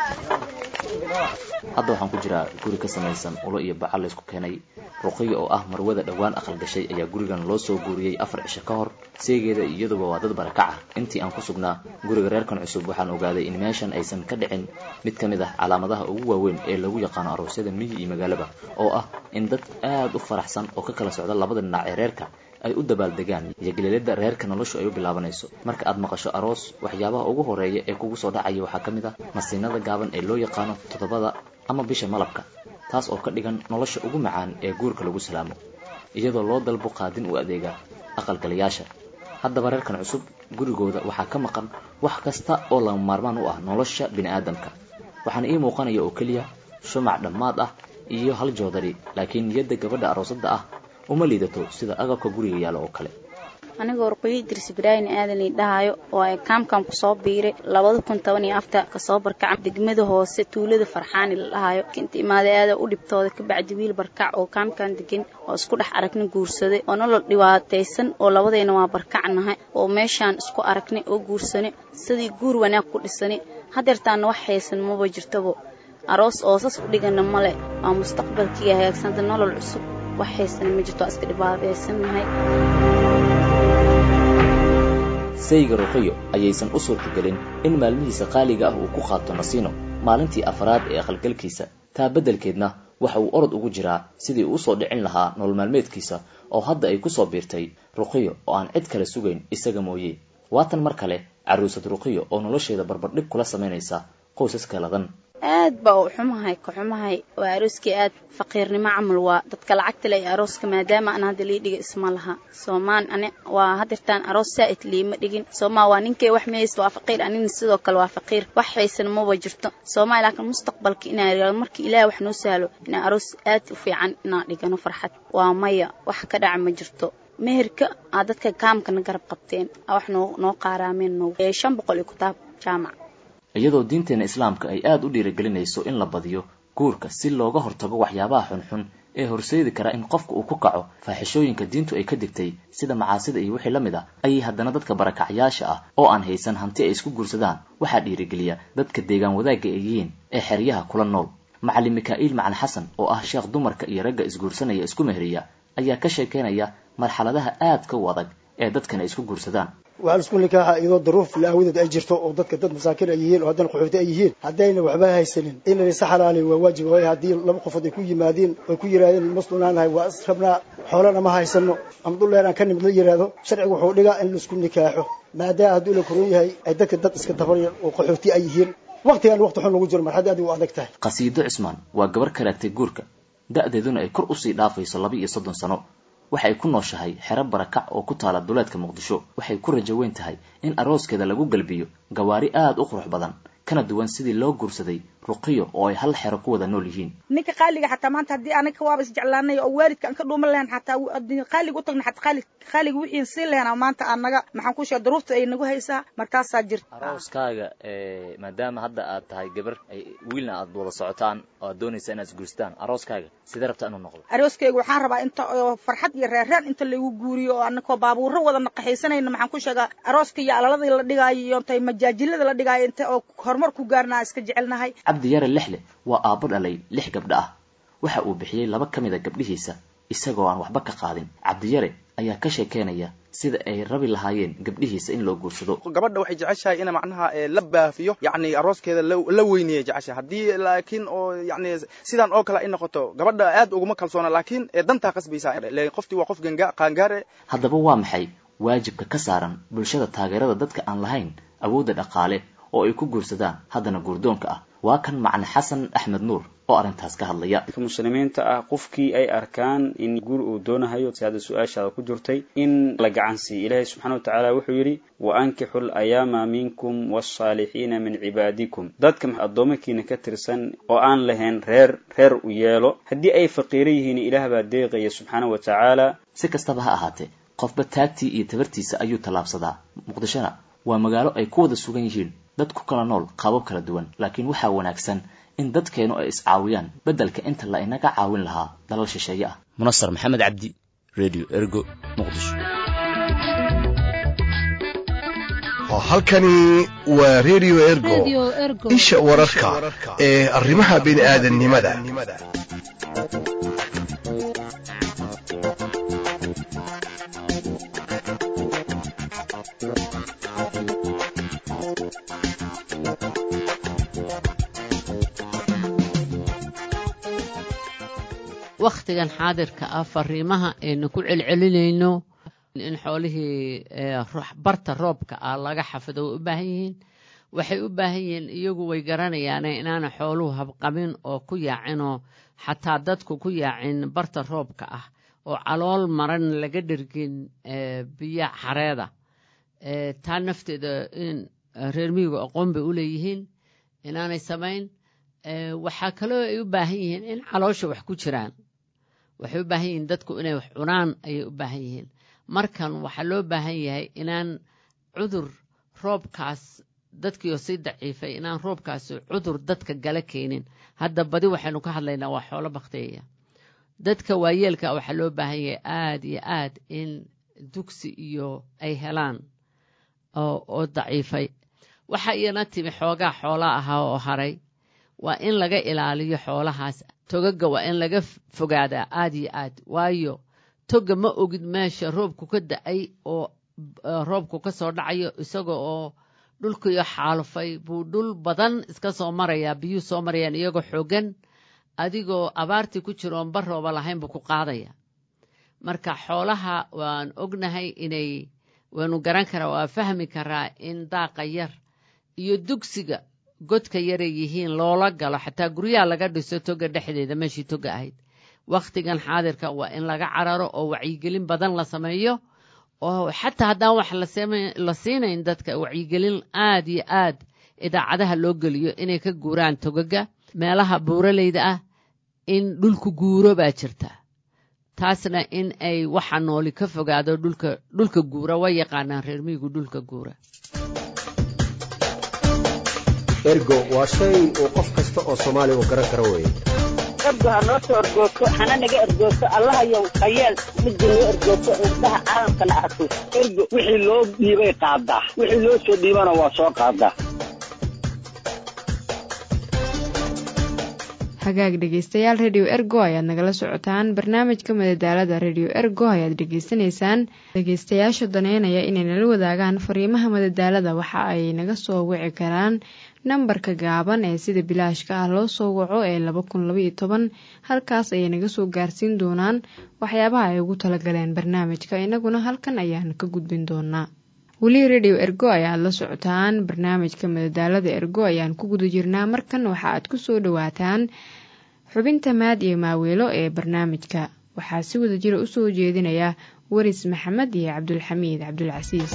hadda waxaan ku jiraa guri ka samaysan ulo iyo bacal la isku keenay. ruqiyo oo ah marwada dhawaan aqal gashay ayaa gurigan loo soo guuriyay afar cisho ka hor. seegeeda iyaduba waa dad barakac ah. intii aan ku sugnaa guriga reerkan cusub waxaan ogaaday in meeshan aysan ka dhicin mid ka mid ah calaamadaha ugu waaweyn ee lagu yaqaan aroosyada miyi iyo magaalaba, oo ah in dad aad u faraxsan oo ka kala socda labada dhinac ee reerka ay u dabaaldegaan iyo galeelada reerka noloshu ay u bilaabanayso. marka aad maqasho aroos, waxyaabaha ugu horeeya ee kugu soo dhacaya waxaa ka mid ah masiinada gaaban ee loo yaqaano toddobada ama bisha malabka, taas oo ka dhigan nolosha ugu macaan ee guurka lagu salaamo, iyadoo loo dalbo qaadin u adeega aqalgalayaasha. haddaba reerkan cusub gurigooda waxaa ka maqan wax kasta oo lama maarmaan u ah nolosha bini'aadamka. waxaana ii muuqanaya oo keliya shumac dhammaad ah iyo hal joodari, laakiin niyadda gabadha aroosada ah uma liidato sida agabka guriga yaala oo kale. anigoo ruqayy Idris Ibrahim aadan ii dhahayo oo ay kaamkan ku soo biiray laba kun toban iyo afar ka soo barkacay degmada hoose tuulada Farxaan la dhahayo. inta imaade aad u dhibtooda ka bacdi wiil barkac oo kaamkan degan oo isku dhex aragnay guursaday oo nolol dhibaataysan oo labadeena waa barkacnahay oo meeshaan isku aragnay oo guursanay sidii guur wanaag ku dhisanay. hadeertaan wax haysan ma jirto aroos oo sas u dhigana male waa mustaqbalkiga hagaagsan nolol cusub wax haysan ma jirto iska dhibaataysanahay. sayga ruqiyo ayaysan u suurtagelin in maalmihiisa qaaliga ah uu ku qaato nasiino maalintii afraad ee aqalgalkiisa. taa beddelkeedna waxa uu orod ugu jiraa sidii uu soo dhicin lahaa nolol maalmeedkiisa oo hadda ay ku soo biirtay ruqiyo oo aan cid kale sugayn isaga mooyee. waatan mar kale caruusad ruqiyo oo nolosheeda barbardhig kula samaynaysa qoysaska ladan. aad baa u xumahay ka xumahay waa arooskii aad faqiirnimo camal waa dadka lacagta leh arooska maadaama aan hadda lii dhiga isma laha. Soomaan ani waa hadirtaan aroos saa'id liima dhigin. Soomaa waa ninkay wax meeys waa faqiir anina sidoo kale waa faqiir wax haysan ma wajirto. Soomaa laakiin mustaqbalka inaa markii Ilaahay wax noo sahlo inaa aroos aad u fiican inaa dhigano farxad waa maya wax ka dhac ma jirto. meherka aad dadka kaamkana garab qabteen wax noo noo qaaraameen noo shan boqol iyo kitaab jaamac. iyadoo diinteena islaamka ay aad u dhiirigelinayso in la badiyo guurka si looga hortago waxyaabaha xunxun ee horseedi kara in qofku uu ku kaco faaxishooyinka diintu ay ka digtay sida macaasida iyo wixii la mid ah, ayay haddana dadka barakacayaasha ah oo aan haysan hanti ay isku guursadaan waxaa dhiirigeliya dadka deegaan wadaagga ay yihiin ee xeryaha kula nool. macallin Mikaa'il Macalin Xasan oo ah sheekh dumarka iyo ragga isguursanaya isku mehriya ayaa ka sheekeynaya marxaladaha aadka u adag ee dadkana isku guursadaan. waxaan isku nikaaxa iyadoo duruuf la awoodeed ay jirto oo dadka dad masaakiin ay yihiin oo haddana qaxooti ay yihiin haddayna waxba haysanin in la saxalaanay waa waajib oo haddii laba qof ay ku yimaadeen oo ku yiraahdeen mas'uulaanahay waa israbnaa xoolana ma haysano amdullahna ka nimid la yiraahdo sharcigu wuxuu dhigaa in la isku nikaaxo maadaama hadduu la koron yahay ay dadka dad iska tabariyaan oo qaxooti ay yihiin waqtigan waqti xun lagu jiro marxad aad u adag tahay. Qasiido Cismaan waa gabar ka raagtay guurka da'deeduna ay kor u sii dhaafayso laba iyo soddon sano. waxay ku nooshahay xero barakac oo ku taala duleedka Muqdisho. waxay ku rajo weyn tahay in arooskeeda lagu galbiyo gawaari aad u qurux badan kana duwan sidii loo guursaday ruqiyo oo ay hal xero ku wada nool yihiin ninka qaaliga xataa maanta haddii anaga waaba isjeclaanay oo waalidka aan ka dhuuman lahayn xataa qaaliga u tagna xataa qaali qaaliga wixii siin lahayn maanta anaga maxaan ku sheegay duruufta ay nagu haysaa markaasaa jirta arooskaaga maadaama hadda aad tahay gabar wiilna aad wada socotaan oo aad doonaysa inaad isguurstaan arooskaaga sidee rabtaa inuu noqdo arooskayga waxaan rabaa inta farxad iyo reereen inta lagu guuriyo oo anakoo baabuurro wada naqaxaysanayna maxaan ku sheegaa arooska iyo alaladii la dhigaayo iyo intay majaajilada la dhigaayo inta oo horumar ku gaarnaa iska jecelnahay cabdi yare lixle waa aabbo dhalay lix gabdho ah waxa uu bixiyey laba ka mid a gabdhihiisa isagoo aan waxba ka qaadin cabdi yare ayaa ka sheekeynaya sida ay rabi lahaayeen gabdhihiisa in loo guursado gabadha waxay jeceshahay in macnaha la baafiyo yacni arooskeeda la weyniyo jeceshahay haddii laakiin oo yacni sidan oo kale ay noqoto gabadha aad uguma kalsoona laakiin dantaa qasbaysaa qoftii waa qof qaangaare haddaba waa maxay waajibka ka saaran bulshada taageerada dadka aan lahayn awoodda dhaqaale oo ay ku guursadaan haddana guurdoonka ah waa kan macne xasan axmed nuur oo arrintaas ka hadlaya muslimiinta ah qofkii ay arkaan in guur uu doonahayo sida su'aashaada ku jirtay in la gacan siiyo ilaahay subxaanahu wa ta'aala wuxuu yiri wa ankihul ayaama minkum was-saalihiina min cibaadikum dadka addoomakiina ka tirsan oo aan lahayn reer reer u yeelo haddii ay faqiir yihiin ilaah baa deeqaya subxaanahu wa ta'aala si kastaba ha ahaatee qofba taagtii iyo tabartiisa ayuu tallaabsadaa muqdishona waa magaalo ay ku wada sugan yihiin dad ku kala nool qaabab kala duwan laakiin waxaa wanaagsan in dadkeenu ay iscaawiyaan beddelka inta la inaga caawin lahaa dalal shisheeye ah munasar maxamed cabdi radio ergo muqdisho halkani waa radio ergo isha wararka ee arrimaha bini'aadanimada waqtigan xaadirka ah fariimaha aynu ku celcelinayno in xoolihii barta roobka ah laga xafido way u baahan yihiin waxay u baahan yihiin iyagu way garanayaan inaana xooluhu habqabin oo ku yaacinoo xataa dadku ku yaacin barta roobka ah oo calool maran laga dhergin biyo xareeda taa nafteeda in reer miyigu aqoon bay u leeyihiin inaanay samayn waxaa kaloo ay u baahan yihiin in caloosha wax ku jiraan waxay u baahan yihiin dadku inay wax cunaan ayay u baahan yihiin markan waxaa loo baahan yahay inaan cudur roobkaas dadkiioo sii daciifay inaan roobkaas cudur dadka gala keenin hadda badi waxaynu ka hadlaynaa waa xoolo bakteeya dadka waayeelka waxaa loo baahan yahay aad iyo aad in dugsi iyo ay helaan oo daciifay waxaa iyana timi xoogaa xoola ahaa oo haray waa in laga ilaaliyo xoolahaas togaga waa in laga fogaadaa aad iyo aad waayo toga ma ogid meesha roobku ka da-ay oo roobku ka soo dhacayo isaga oo dhulkiyo xaalufay buu dhul badan iska soo marayaa biyuu soo marayaan iyagoo xoogan adigoo abaartii ku jiro oon bar rooba lahayn buu ku qaadaya marka xoolaha waan ognahay inay waanu garan karaa waa fahmi karaa in daaqa yar iyo dugsiga godka yaray yihiin loola galo xataa guryaha laga dhiso toga dhexdeeda meeshii toga ahayd wakhtigan xaadirka waa in laga cararo oo wacyigelin badan la sameeyo oo xataa haddaan wax la siinayn dadka wacyigelin aad iyo aad idaacadaha loo geliyo inay ka guuraan togaga meelaha buuraleyda ah in dhulku guuro baa jirta taasna in ay waxa nooli ka fogaado dhulka dhulka guura way yaqaanaan reer miyigu dhulka guura ergo waa shay uu qof kasta oo soomaali uu garan karo weeye ergo ha noo soo ergoogto hana naga ergoogto allahayow hayeel midda noo ergoogto indhaha caalamkana arko ergo wixii loo dhiibay qaadaa wixii loo soo dhiibana waa soo qaadaa hagaag dhegeystayaal radio ergo ayaad nagala socotaan barnaamijka madadaalada radio ergo ayaad dhegeysanaysaan dhegeystayaasha daneynaya inay nala wadaagaan fariimaha madadaalada waxa ay naga soo wici karaan nambarka gaaban ee sida bilaashka ah loo soo waco ee laba kun labaiyo toban halkaas ayay naga soo gaarsiin doonaan waxyaabaha ay ugu talagaleen barnaamijka inaguna halkan ayaan ka gudbin doonaa weli radio ergo ayaad la socotaan barnaamijka madadaalada ergo ayaan ku guda jirnaa markan waxa aad ku soo dhowaataan xubinta maad iyo maaweelo ee barnaamijka waxaa si wada jira u soo jeedinaya waris maxamed iyo cabdulxamiid cabdulcasiis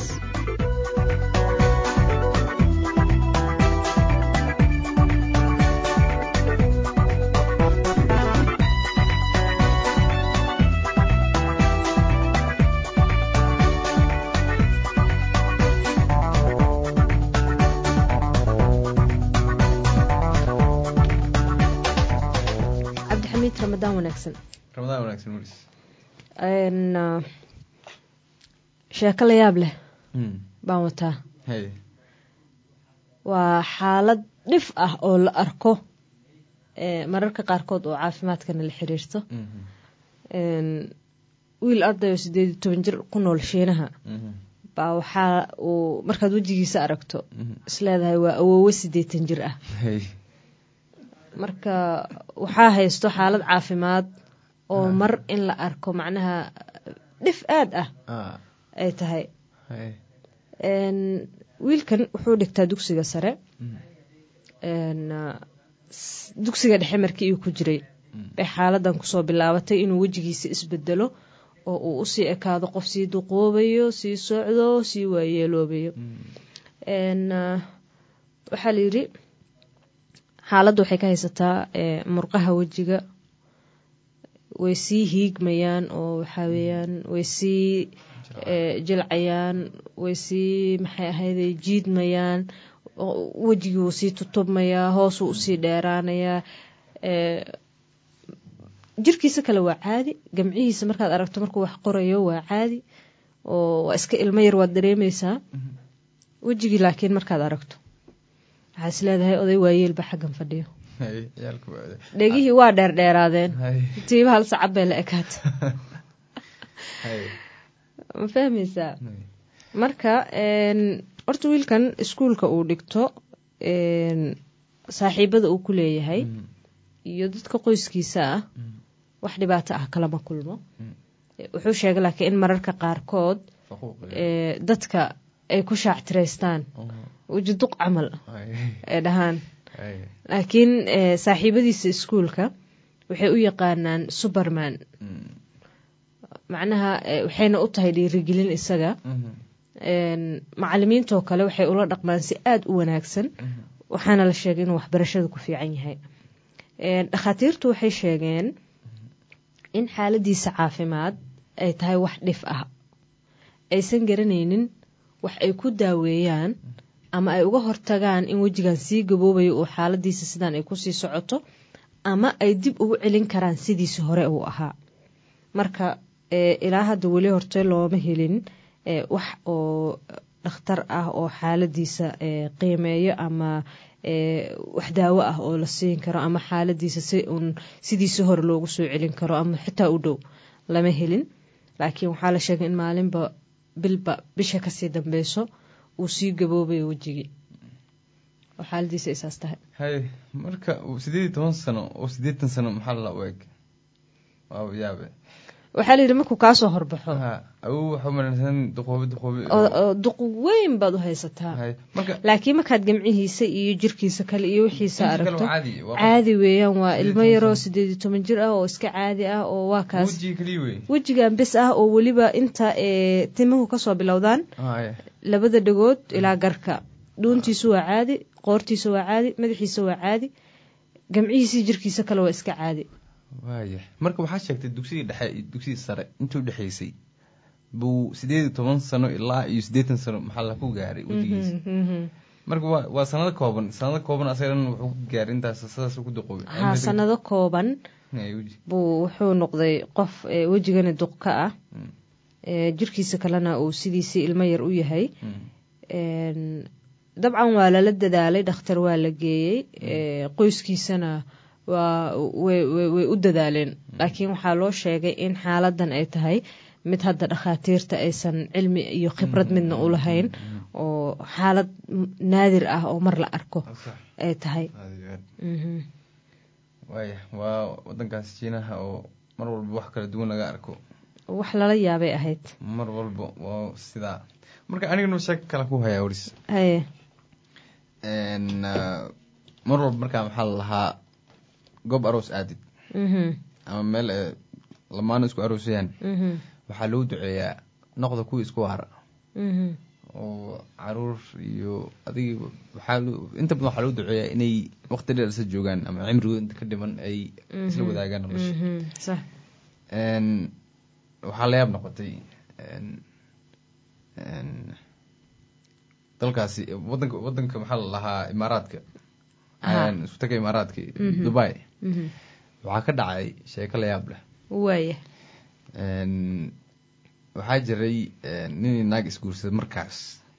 wanaagsan. ramadaan wanaagsan mulis. een sheeko la yaab leh baan wataa. hay waa xaalad dhif ah oo la arko ee mararka qaarkood oo caafimaadkana la xiriirto. een wiil arday oo sideed iyo toban jir ku nool Shiinaha baa waxaa uu markaad wajigiisa aragto isleedahay waa awoowe siddeetan jir ah. marka waxaa haysto xaalad caafimaad oo mar in la arko macnaha dhif aad ah ay tahay. een wiilkan wuxuu dhigtaa dugsiga sare. een dugsiga dhexe markii uu ku jiray bay xaaladan kusoo bilaabatay inuu wajigiisa isbedelo oo uu usii ekaado qof sii duqoobayo, sii socdo, sii waayeeloobayo. een waxaa la yidhi xaaladda waxay ka haysataa murqaha wejiga way sii hiigmayaan oo waxaa weeyaan way sii jilcayaan, way sii maxay ahayday jiidmayaan, wejigii wuu sii tutubmayaa, hoosuu usii dheeraanayaa. jirkiisa kale waa caadi, gamcihiisa markaad aragto markuu wax qorayo waa caadi oo waa iska ilmo yar waad dareemaysaa. wejigii laakiin markaad aragto waxaa is leedahay oday waayeelba xaggan fadhiyo. dhegihii waa dheerdheeraadeen, tiiba hal sacad bay la ekaata. ma fahmaysaa? marka horta wiilkan iskuulka uu dhigto saaxiibada uu ku leeyahay iyo dadka qoyskiisa ah wax dhibaato ah kalama kulmo. wuxuu sheegay laakiin in mararka qaarkood dadka ay ku shaactiraystaan weji duq camal ay dhahaan. laakiin saaxiibadiisa iskuulka waxay u yaqaanaan superman. macnaha waxayna u tahay dhiirigelin isaga. macalimiintoo kale waxay ula dhaqmaan si aada u wanaagsan, waxaana la sheegay inuu waxbarashada ku fiican yahay. dhakhaatiirtu waxay sheegeen in xaaladiisa caafimaad ay tahay wax dhif ah, aysan garanaynin wax ay ku daaweeyaan ama ay uga hortagaan in wejigan sii gaboobayo oo xaaladiisa sidaan ay kusii socoto, ama ay dib ugu celin karaan sidiisi hore uu ahaa. marka ilaa hadda weli hortay looma helin wax oo dhakhtar ah oo xaaladiisa qiimeeyo ama wax daawo ah oo la siin karo ama xaaladiisa si uun sidiisi hore loogu soo celin karo ama xitaa u dhow lama helin. laakiin waxaa la sheegay in maalinba bilba bisha kasii dambeyso uu sii gaboobayo wejigii oo xaaladiisa isaas tahay. hay marka sideed iyo toban sano oo siddeetan sano maxaa la u eg? waa yaabe. waxaa la yidhi markuu kaasoo horbaxo duq weyn baad u haysataa. laakiin markaad gamcihiisa iyo jirkiisa kale iyo wixiisa aragto caadi weeyaan, waa ilmo yaroo sideed iyo toban jir ah oo iska caadi ah oo waa kaas wejigan bis ah oo weliba inta timuhu kasoo bilowdaan labada dhagood ilaa garka. dhuuntiisu waa caadi, qoortiisa waa caadi, madaxiisa waa caadi, gamcihiisii jirkiisa kale waa iska caadi. waaya marka waxaa sheegtay dugsigii dhexe iyo dugsigii sare intuu dhexaysay buu sideed iyo toban sano ilaa iyo siddeetan sano maxaa la ku gaaray wejigiisa. marka waa waa sanado kooban sanado kooban asagan wuxuu ku gaaray intaas sidaas ku duqoobay. ha sanado kooban buu wuxuu noqday qof wejigana duq ka ah, jirkiisa kalena uu sidiisii ilmo yar u yahay. dabcan waa lala dadaalay, dhakhtar waa la geeyey, qoyskiisana waa way way u dadaaleen. laakiin waxaa loo sheegay in xaaladan ay tahay mid hadda dhakhaatiirta aysan cilmi iyo khibrad midna u lahayn, oo xaalad naadir ah oo mar la arko ay tahay. waaya waa wadankaas Shiinaha oo mar walba wax kala duwan laga arko, wax lala yaabay ahayd mar walba waa sidaa. marka anigana sheeg kala ku hayaa waris. haye een mar walba markaa maxaa la lahaa goob aroos aadid ama meel lamaano isku aroosayaan waxaa loo duceeyaa noqda kuwii isku waara oo caruur iyo adig waxaa inta badan waxaa loo duceeyaa inay waqti dheer isla joogaan ama cimrigooda inta ka dhiman ay isla wadaagaan nolosha. sax een waxaa la yaab noqotay een een dalkaasi wadanka wadanka maxaa la lahaa Imaaraadka. ayaan isku tagay Imaaraadka Dubai. waxaa ka dhacay sheeko la yaab leh waaya waxaa jiray nin naag isguursaday markaas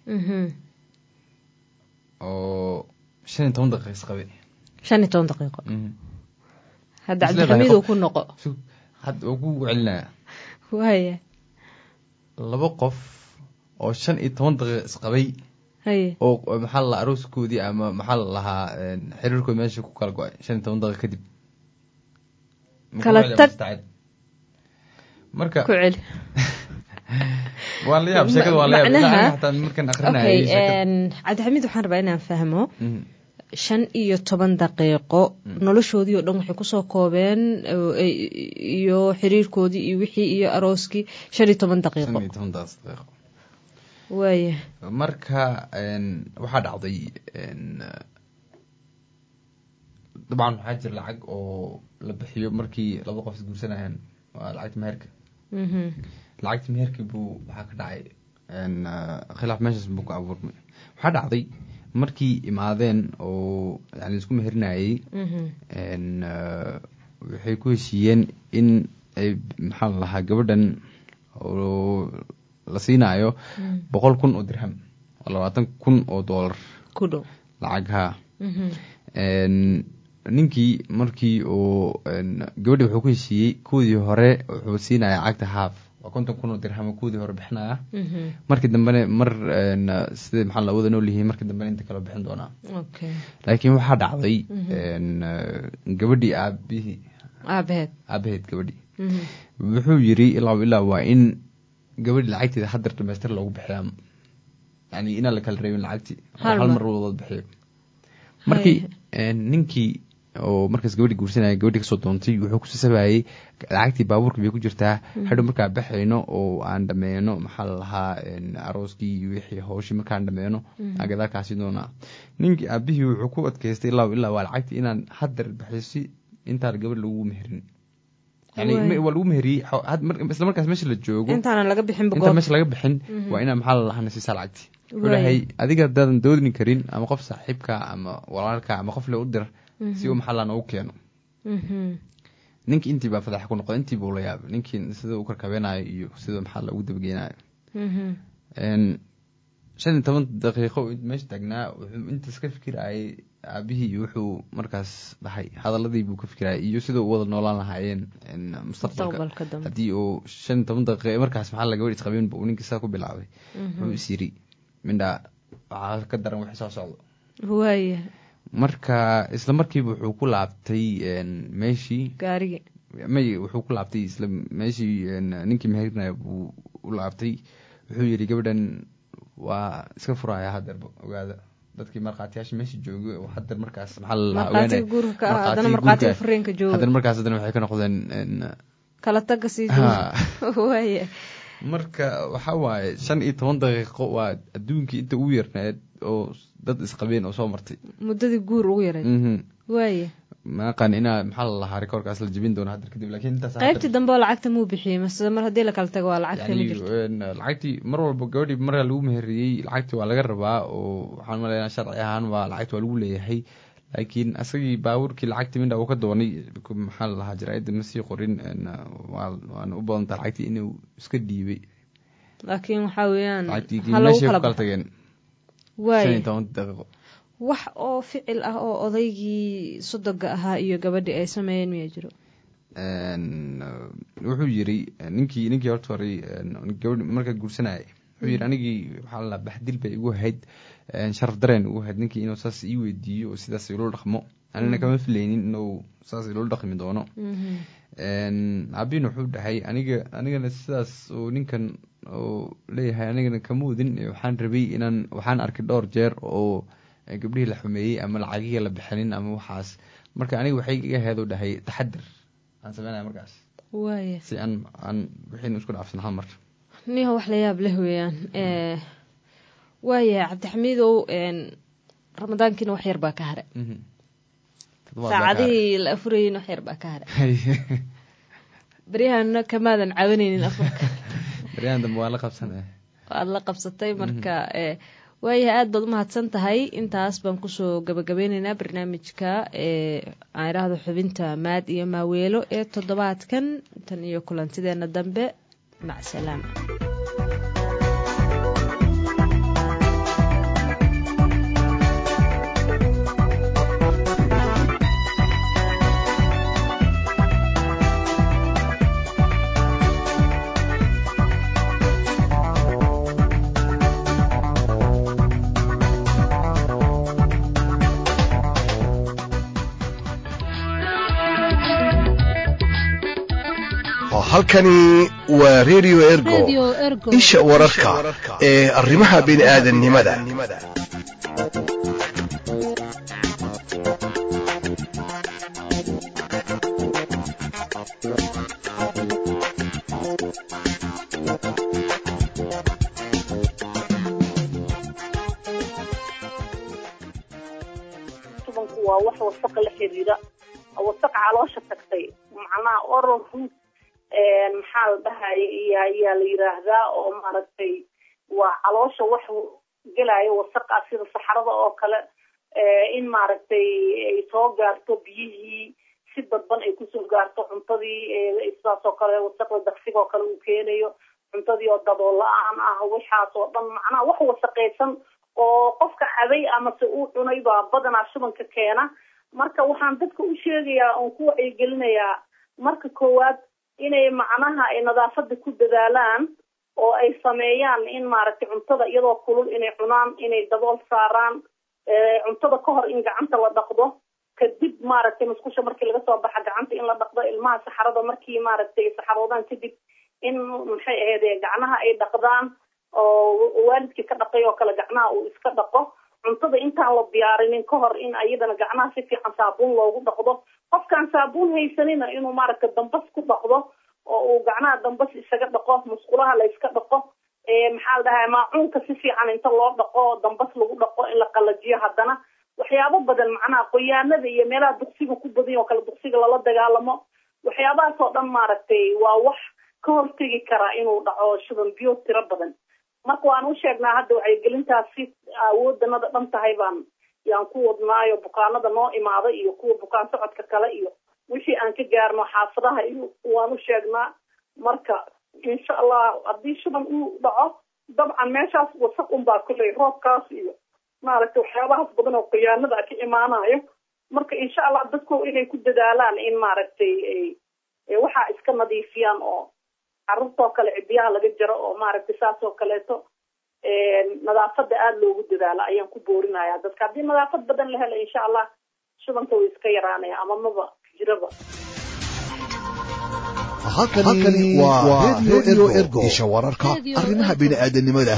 oo shan iyo toban daqiiqo isqabay shan iyo toban daqiiqo hadda cabdixamiid uu ku noqo hadda uu ku celinaya waaya laba qof oo shan iyo toban daqiiqo isqabay haye oo maxaa la arooskoodii ama maxaa la lahaa xiriirkoodi meesha ku kala go-ay shan iyo toban daqiiqo kadib kala tag marka ku celi waa la yaab sheekada waa la yaab xataa markaan aqrinayay cabdixamiid waxaan rabaa inaan fahmo shan iyo toban daqiiqo noloshoodii oo dhan waxay kusoo koobeen iyo xiriirkoodii iyo wixii iyo arooskii shan iyo toban daqiiqo shan iyo toban daqiiqo waaya marka waxaa dhacday dabcan waxaa jira lacag oo la bixiyo markii laba qof isguursanayaan waa lacagta meherka lacagta meherkii buu waxaa ka dhacay khilaaf meeshaas buu ku abuurmay waxaa dhacday markii imaadeen oo yani isku meherinayay waxay ku heshiiyeen in ay maxaa la lahaa gabadhan oo la siinaayo boqol kun oo dirham labaatan kun oo doolar ku dhow lacag ha ninkii markii uu gabadhi wuxuu ku heshiiyey kuwdii hore wuxuu siinaya lacagta haaf waa konton kun oo dirham kuwdii hore bixinaya markii dambena mar sida maxaa la wada nool yihiin markii dambena inta kale bixin doonaa laakiin waxaa dhacday gabadhii aabihii aabaheed aabaheed gabadhii wuxuu yiri ilaa ilaa waa in gabadhi lacagteeda haddar dhamaystir loogu bixiyaa yani inaan la kala reebin lacagtii hal mar wada bixiyo markii ninkii oo markaas gabadhi guursanaya gabadhi kasoo doontay wuxuu ku sasabayay lacagtii baabuurka bay ku jirtaa hadhow markaa baxayno oo aan dhameeyno maxaa la lahaa arooskii iyo wixii hawshii markaan dhameeyno aan gadaalkaasi doonaa ninkii aabihii wuxuu ku adkaystay ilaa ilaa waa lacagtii inaan haddar bixisi intaan gabadh lagu meherin yani waa lagu meheriyey isla markaas meesha la joogo intaan laga bixin intaan meesha laga bixin waa inaan maxaa la lahaa nasiisaa lacagtii wuxuu lehay adiga hadaadan doodni karin ama qof saaxiibka ama walaalka ama qof le u dir si uu maxaa la noogu keeno ninkii intii baa fadax ku noqday intii buu la yaabay ninkii sida uu karkabeenayo iyo sida maxaa lagu dabageenayo shan iyo toban daqiiqo meesha taagnaa wuxuu intaas ka fikirayay aabihii wuxuu markaas dhahay hadaladii buu ka fikirayay iyo sida u wada noolaan lahaayeen mustaqbalka haddii uu shan iyo toban daqiiqo markaas maxaa la gabadh isqabeen uu ninkii saa ku bilaabay wuxuu is yiri mindhaa waxaa ka daran wixii soo socdo waaya marka isla markiiba wuxuu ku laabtay meeshii gaarigi may wuxuu ku laabtay isla meeshii ninkii meherinayo buu u laabtay wuxuu yidhi gabadhan waa iska furaya hadeerba ogaada dadkii markhaatiyaasha meesha joogay oo hadeer markaas maxaa lalahaadana markhaatiga fureenka jooga hadeer markaas haddana waxay ka noqdeen kala taga sii jooga waaya marka waxa waaye shan iyo toban daqiiqo waa adduunkii inta ugu yarneed oo dad isqabeen oo soo martay muddadii guur ugu yareed waaya maaqan inaa maxaa la lahaa rikoorkaas la jebin doona hadda kadib laakiin intaas qaybtii dambe oo lacagta muu bixiyey mase mar haddii la kala tago waa lacagta ma jirto lacagtii mar walba gabadhii markaa lagu meheriyey lacagtii waa laga rabaa oo waxaan maleynaa sharci ahaan waa lacagta waa lagu leeyahay laakiin asagii baabuurkii lacagtii mindha uu ka doonay maxaa la lahaa jaraa'idda ma sii qorin waana u badantaa lacagtii inuu iska dhiibay laakiin waxaa weeyaan meeshay ku kala tageen waay shan iyo toban daqiiqo wax oo ficil ah oo odaygii sodoga ahaa iyo gabadhii ay sameeyeen miyaa jiro wuxuu yiri ninkii ninkii horta horay gabadh markaa guursanayay wuxuu yiri anigii waxaa la baxdil bay igu ahayd sharaf dareen ugu ahayd ninkii inuu saas ii weydiiyo oo sidaas iloo dhaqmo anina kama filaynin inuu saas iloo dhaqmi doono aabin wuxuu dhahay aniga anigana sidaas oo ninkan oo leeyahay anigana kama wadin waxaan rabay inaan waxaan arkay dhowr jeer oo gabdhihii la xumeeyey ama lacagihii la bixinin ama waxaas marka aniga waxay iga ahayd oo dhahay taxadir aan sameynaya markaas waaya si aan aan wixiinu isku dhaafsan hal mar niho wax la yaab leh weeyaan waaya cabdixamiidow ramadaankiina wax yar baa ka hare saacadihii la afurayeyna wax yar baa ka hare beryahana kamaadan caawinaynin afurka beryahan dambe waa la qabsanaya waad la qabsatay marka waayahay aad baad u mahadsan tahay intaas baan kusoo gabagabeyneynaa barnaamijka ee aan idhaahdo xubinta maad iyo maaweelo ee toddobaadkan tan iyo kulantideena dambe macsalaama. halkani waa radio ergo isha wararka ee arrimaha bini'aadanimada. tubanku waa wax wasaq la xiriira wasaq caloosha tagtay macnaha oral root maxaa la dhahay ayaa la yiraahdaa oo maaragtay waa caloosha wax gelaayo wasaqa sida saxarada oo kale in maaragtay ay soo gaarto biyihii si dadban ay kusoo gaarto cuntadii sidaas oo kale wasaqda daqsiga oo kale uu keenayo cuntadii oo dabool la-aan ah waxaas oo dhan macnaha wax wasaqaysan oo qofka cabay amase uu cunay baa badanaa shubanka keena. marka waxaan dadka u sheegayaa oon ku wacyigelinayaa marka koowaad inay macnaha ay nadaafada ku dadaalaan oo ay sameeyaan in maaragtay cuntada iyadoo kulul inay cunaan, inay dabool saaraan, cuntada ka hor in gacanta la dhaqdo, kadib maaragtay musqusha markii laga soo baxa gacanta in la dhaqdo, ilmaha saxarada markii maaragtay saxaroodaan kadib in maxay ahayd gacnaha ay dhaqdaan oo waalidkii ka dhaqay oo kale gacnaha uu iska dhaqo. cuntada intaan la diyaarinin ka hor in ayadana gacnaha si fiican saabuun loogu dhaqdo. qofkaan saabuun haysanina inuu maaragtay dambas ku dhaqdo oo uu gacnaha dambas isaga dhaqo, musqulaha la iska dhaqo, maxaa la dhahaa maacuunka si fiican inta loo dhaqo dambas lagu dhaqo in la qalajiyo. haddana waxyaabo badan macnaha qoyaanada iyo meelaha duqsiga ku badan oo kale duqsiga lala dagaalamo, waxyaabahaas oo dhan maaragtay waa wax ka hortegi karaa inuu dhaco shuban biyo tiro badan. marka waan u sheegnaa hadda wacyigelintaasi awooddanada dhan tahay baan yaan ku wadnaayo bukaanada noo imaada iyo kuwa bukaan socodka kale iyo wixii aan ka gaarno xaafadaha iyo waan u sheegnaa. marka insha allah haddii shuban uu dhaco dabcan meeshaas wasaq unbaa kuley roobkaas iyo maaragtay waxyaabahaas badan oo khiyaanada ka imaanayo. marka insha allah dadku inay ku dadaalaan in maaragtay waxaa iska nadiifiyaan oo carruurtoo kale cidiyaha laga jaro oo maaragtay saas oo kaleeto nadaafada aada loogu dadaalo ayaan ku boorinayaa dadka. haddii nadaafad badan la helo insha allah shubanka way iska yaraanaya ama maba jiraba. halkani waa radio ergo isha wararka arrimaha bini'aadanimada.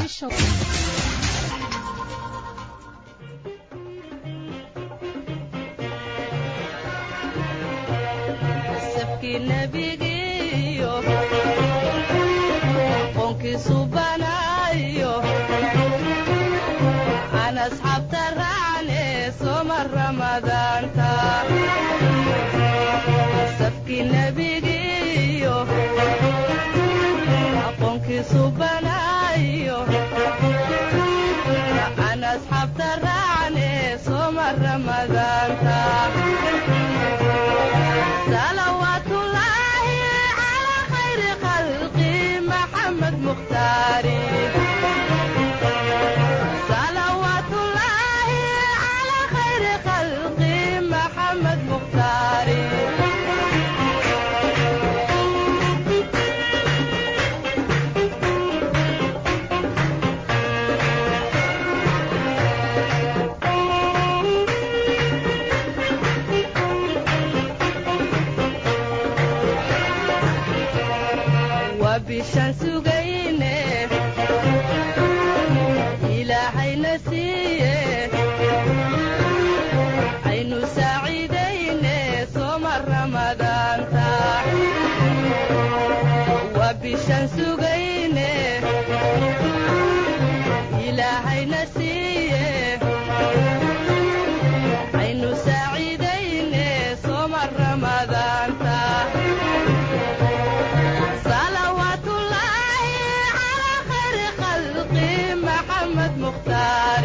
محمد مختار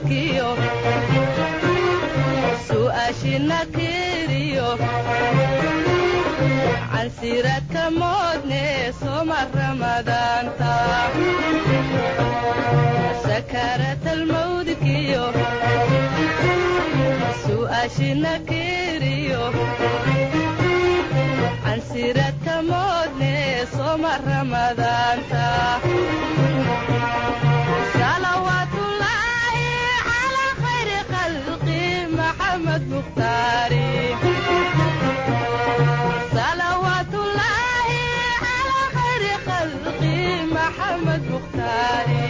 mawdkiyo su'aashina kiriyo cansiradka moodne soma ramadaanta sakaratal mawdkiyo su'aashina kiriyo cansiradka moodne soma ramadaanta salawaatullaahi calaa khayri khalqi maxamed mukhtaari salawaatullaahi calaa khayri khalqi maxamed mukhtaari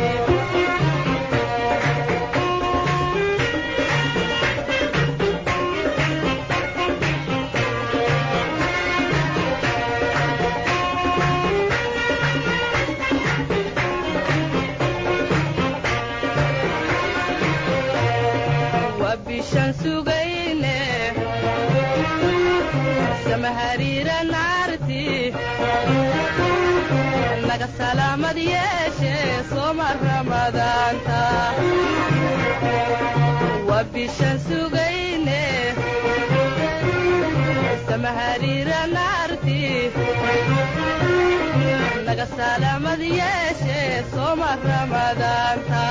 bishan sugayne samahariira naarti naga salaamad yeeshe soma ramadaanta waa bishan sugayne samahariira naarti naga salaamad yeeshe soma ramadaanta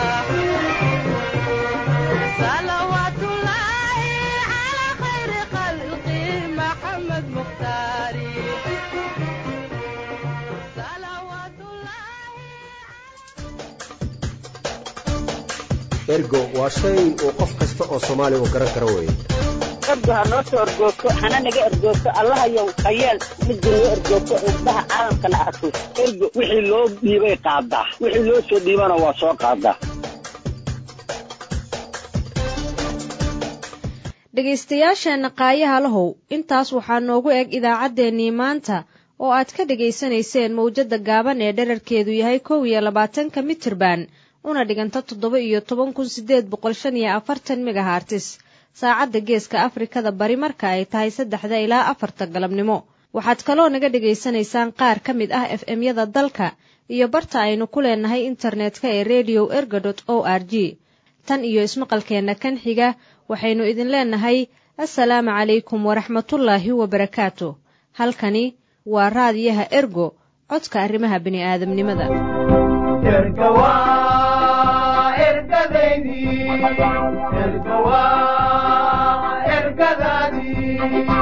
salawaatullaahi calaa khayri khalqi maxamed mukhtaari ergo waa shay uu qof kasta oo soomaali uu garan karo weeye ergo ha noo soo ergoogto hana naga ergoogto allahayow hayeel midda noo ergoogto indhaha caalamkana arko ergo wixii loo dhiibay qaadaa wixii loo soo dhiibana waa soo qaadaa dhegaystayaasheenna qaayaha lahow intaas waxaa noogu eg idaacaddeenii maanta oo aad ka dhegaysanayseen mawjadda gaaban ee dherarkeedu yahay kow iyo labaatanka mitirban una dhiganta toddoba iyo toban kun siddeed boqol shan iyo afartan megahartis saacadda geeska afrikada bari marka ay tahay saddexda ilaa afarta galabnimo waxaad kaloo naga dhegaysanaysaan qaar ka mid ah f m-yada dalka iyo barta aynu ku leenahay internetka ee radio erga dot o r g tan iyo ismaqalkeenna kan xiga waxaynu idin leenahay assalaamu calaykum waraxmatullaahi wabarakaatu halkani waa raadiyaha ergo codka arrimaha bini'aadamnimada ergadaydi erga waa ergadaadii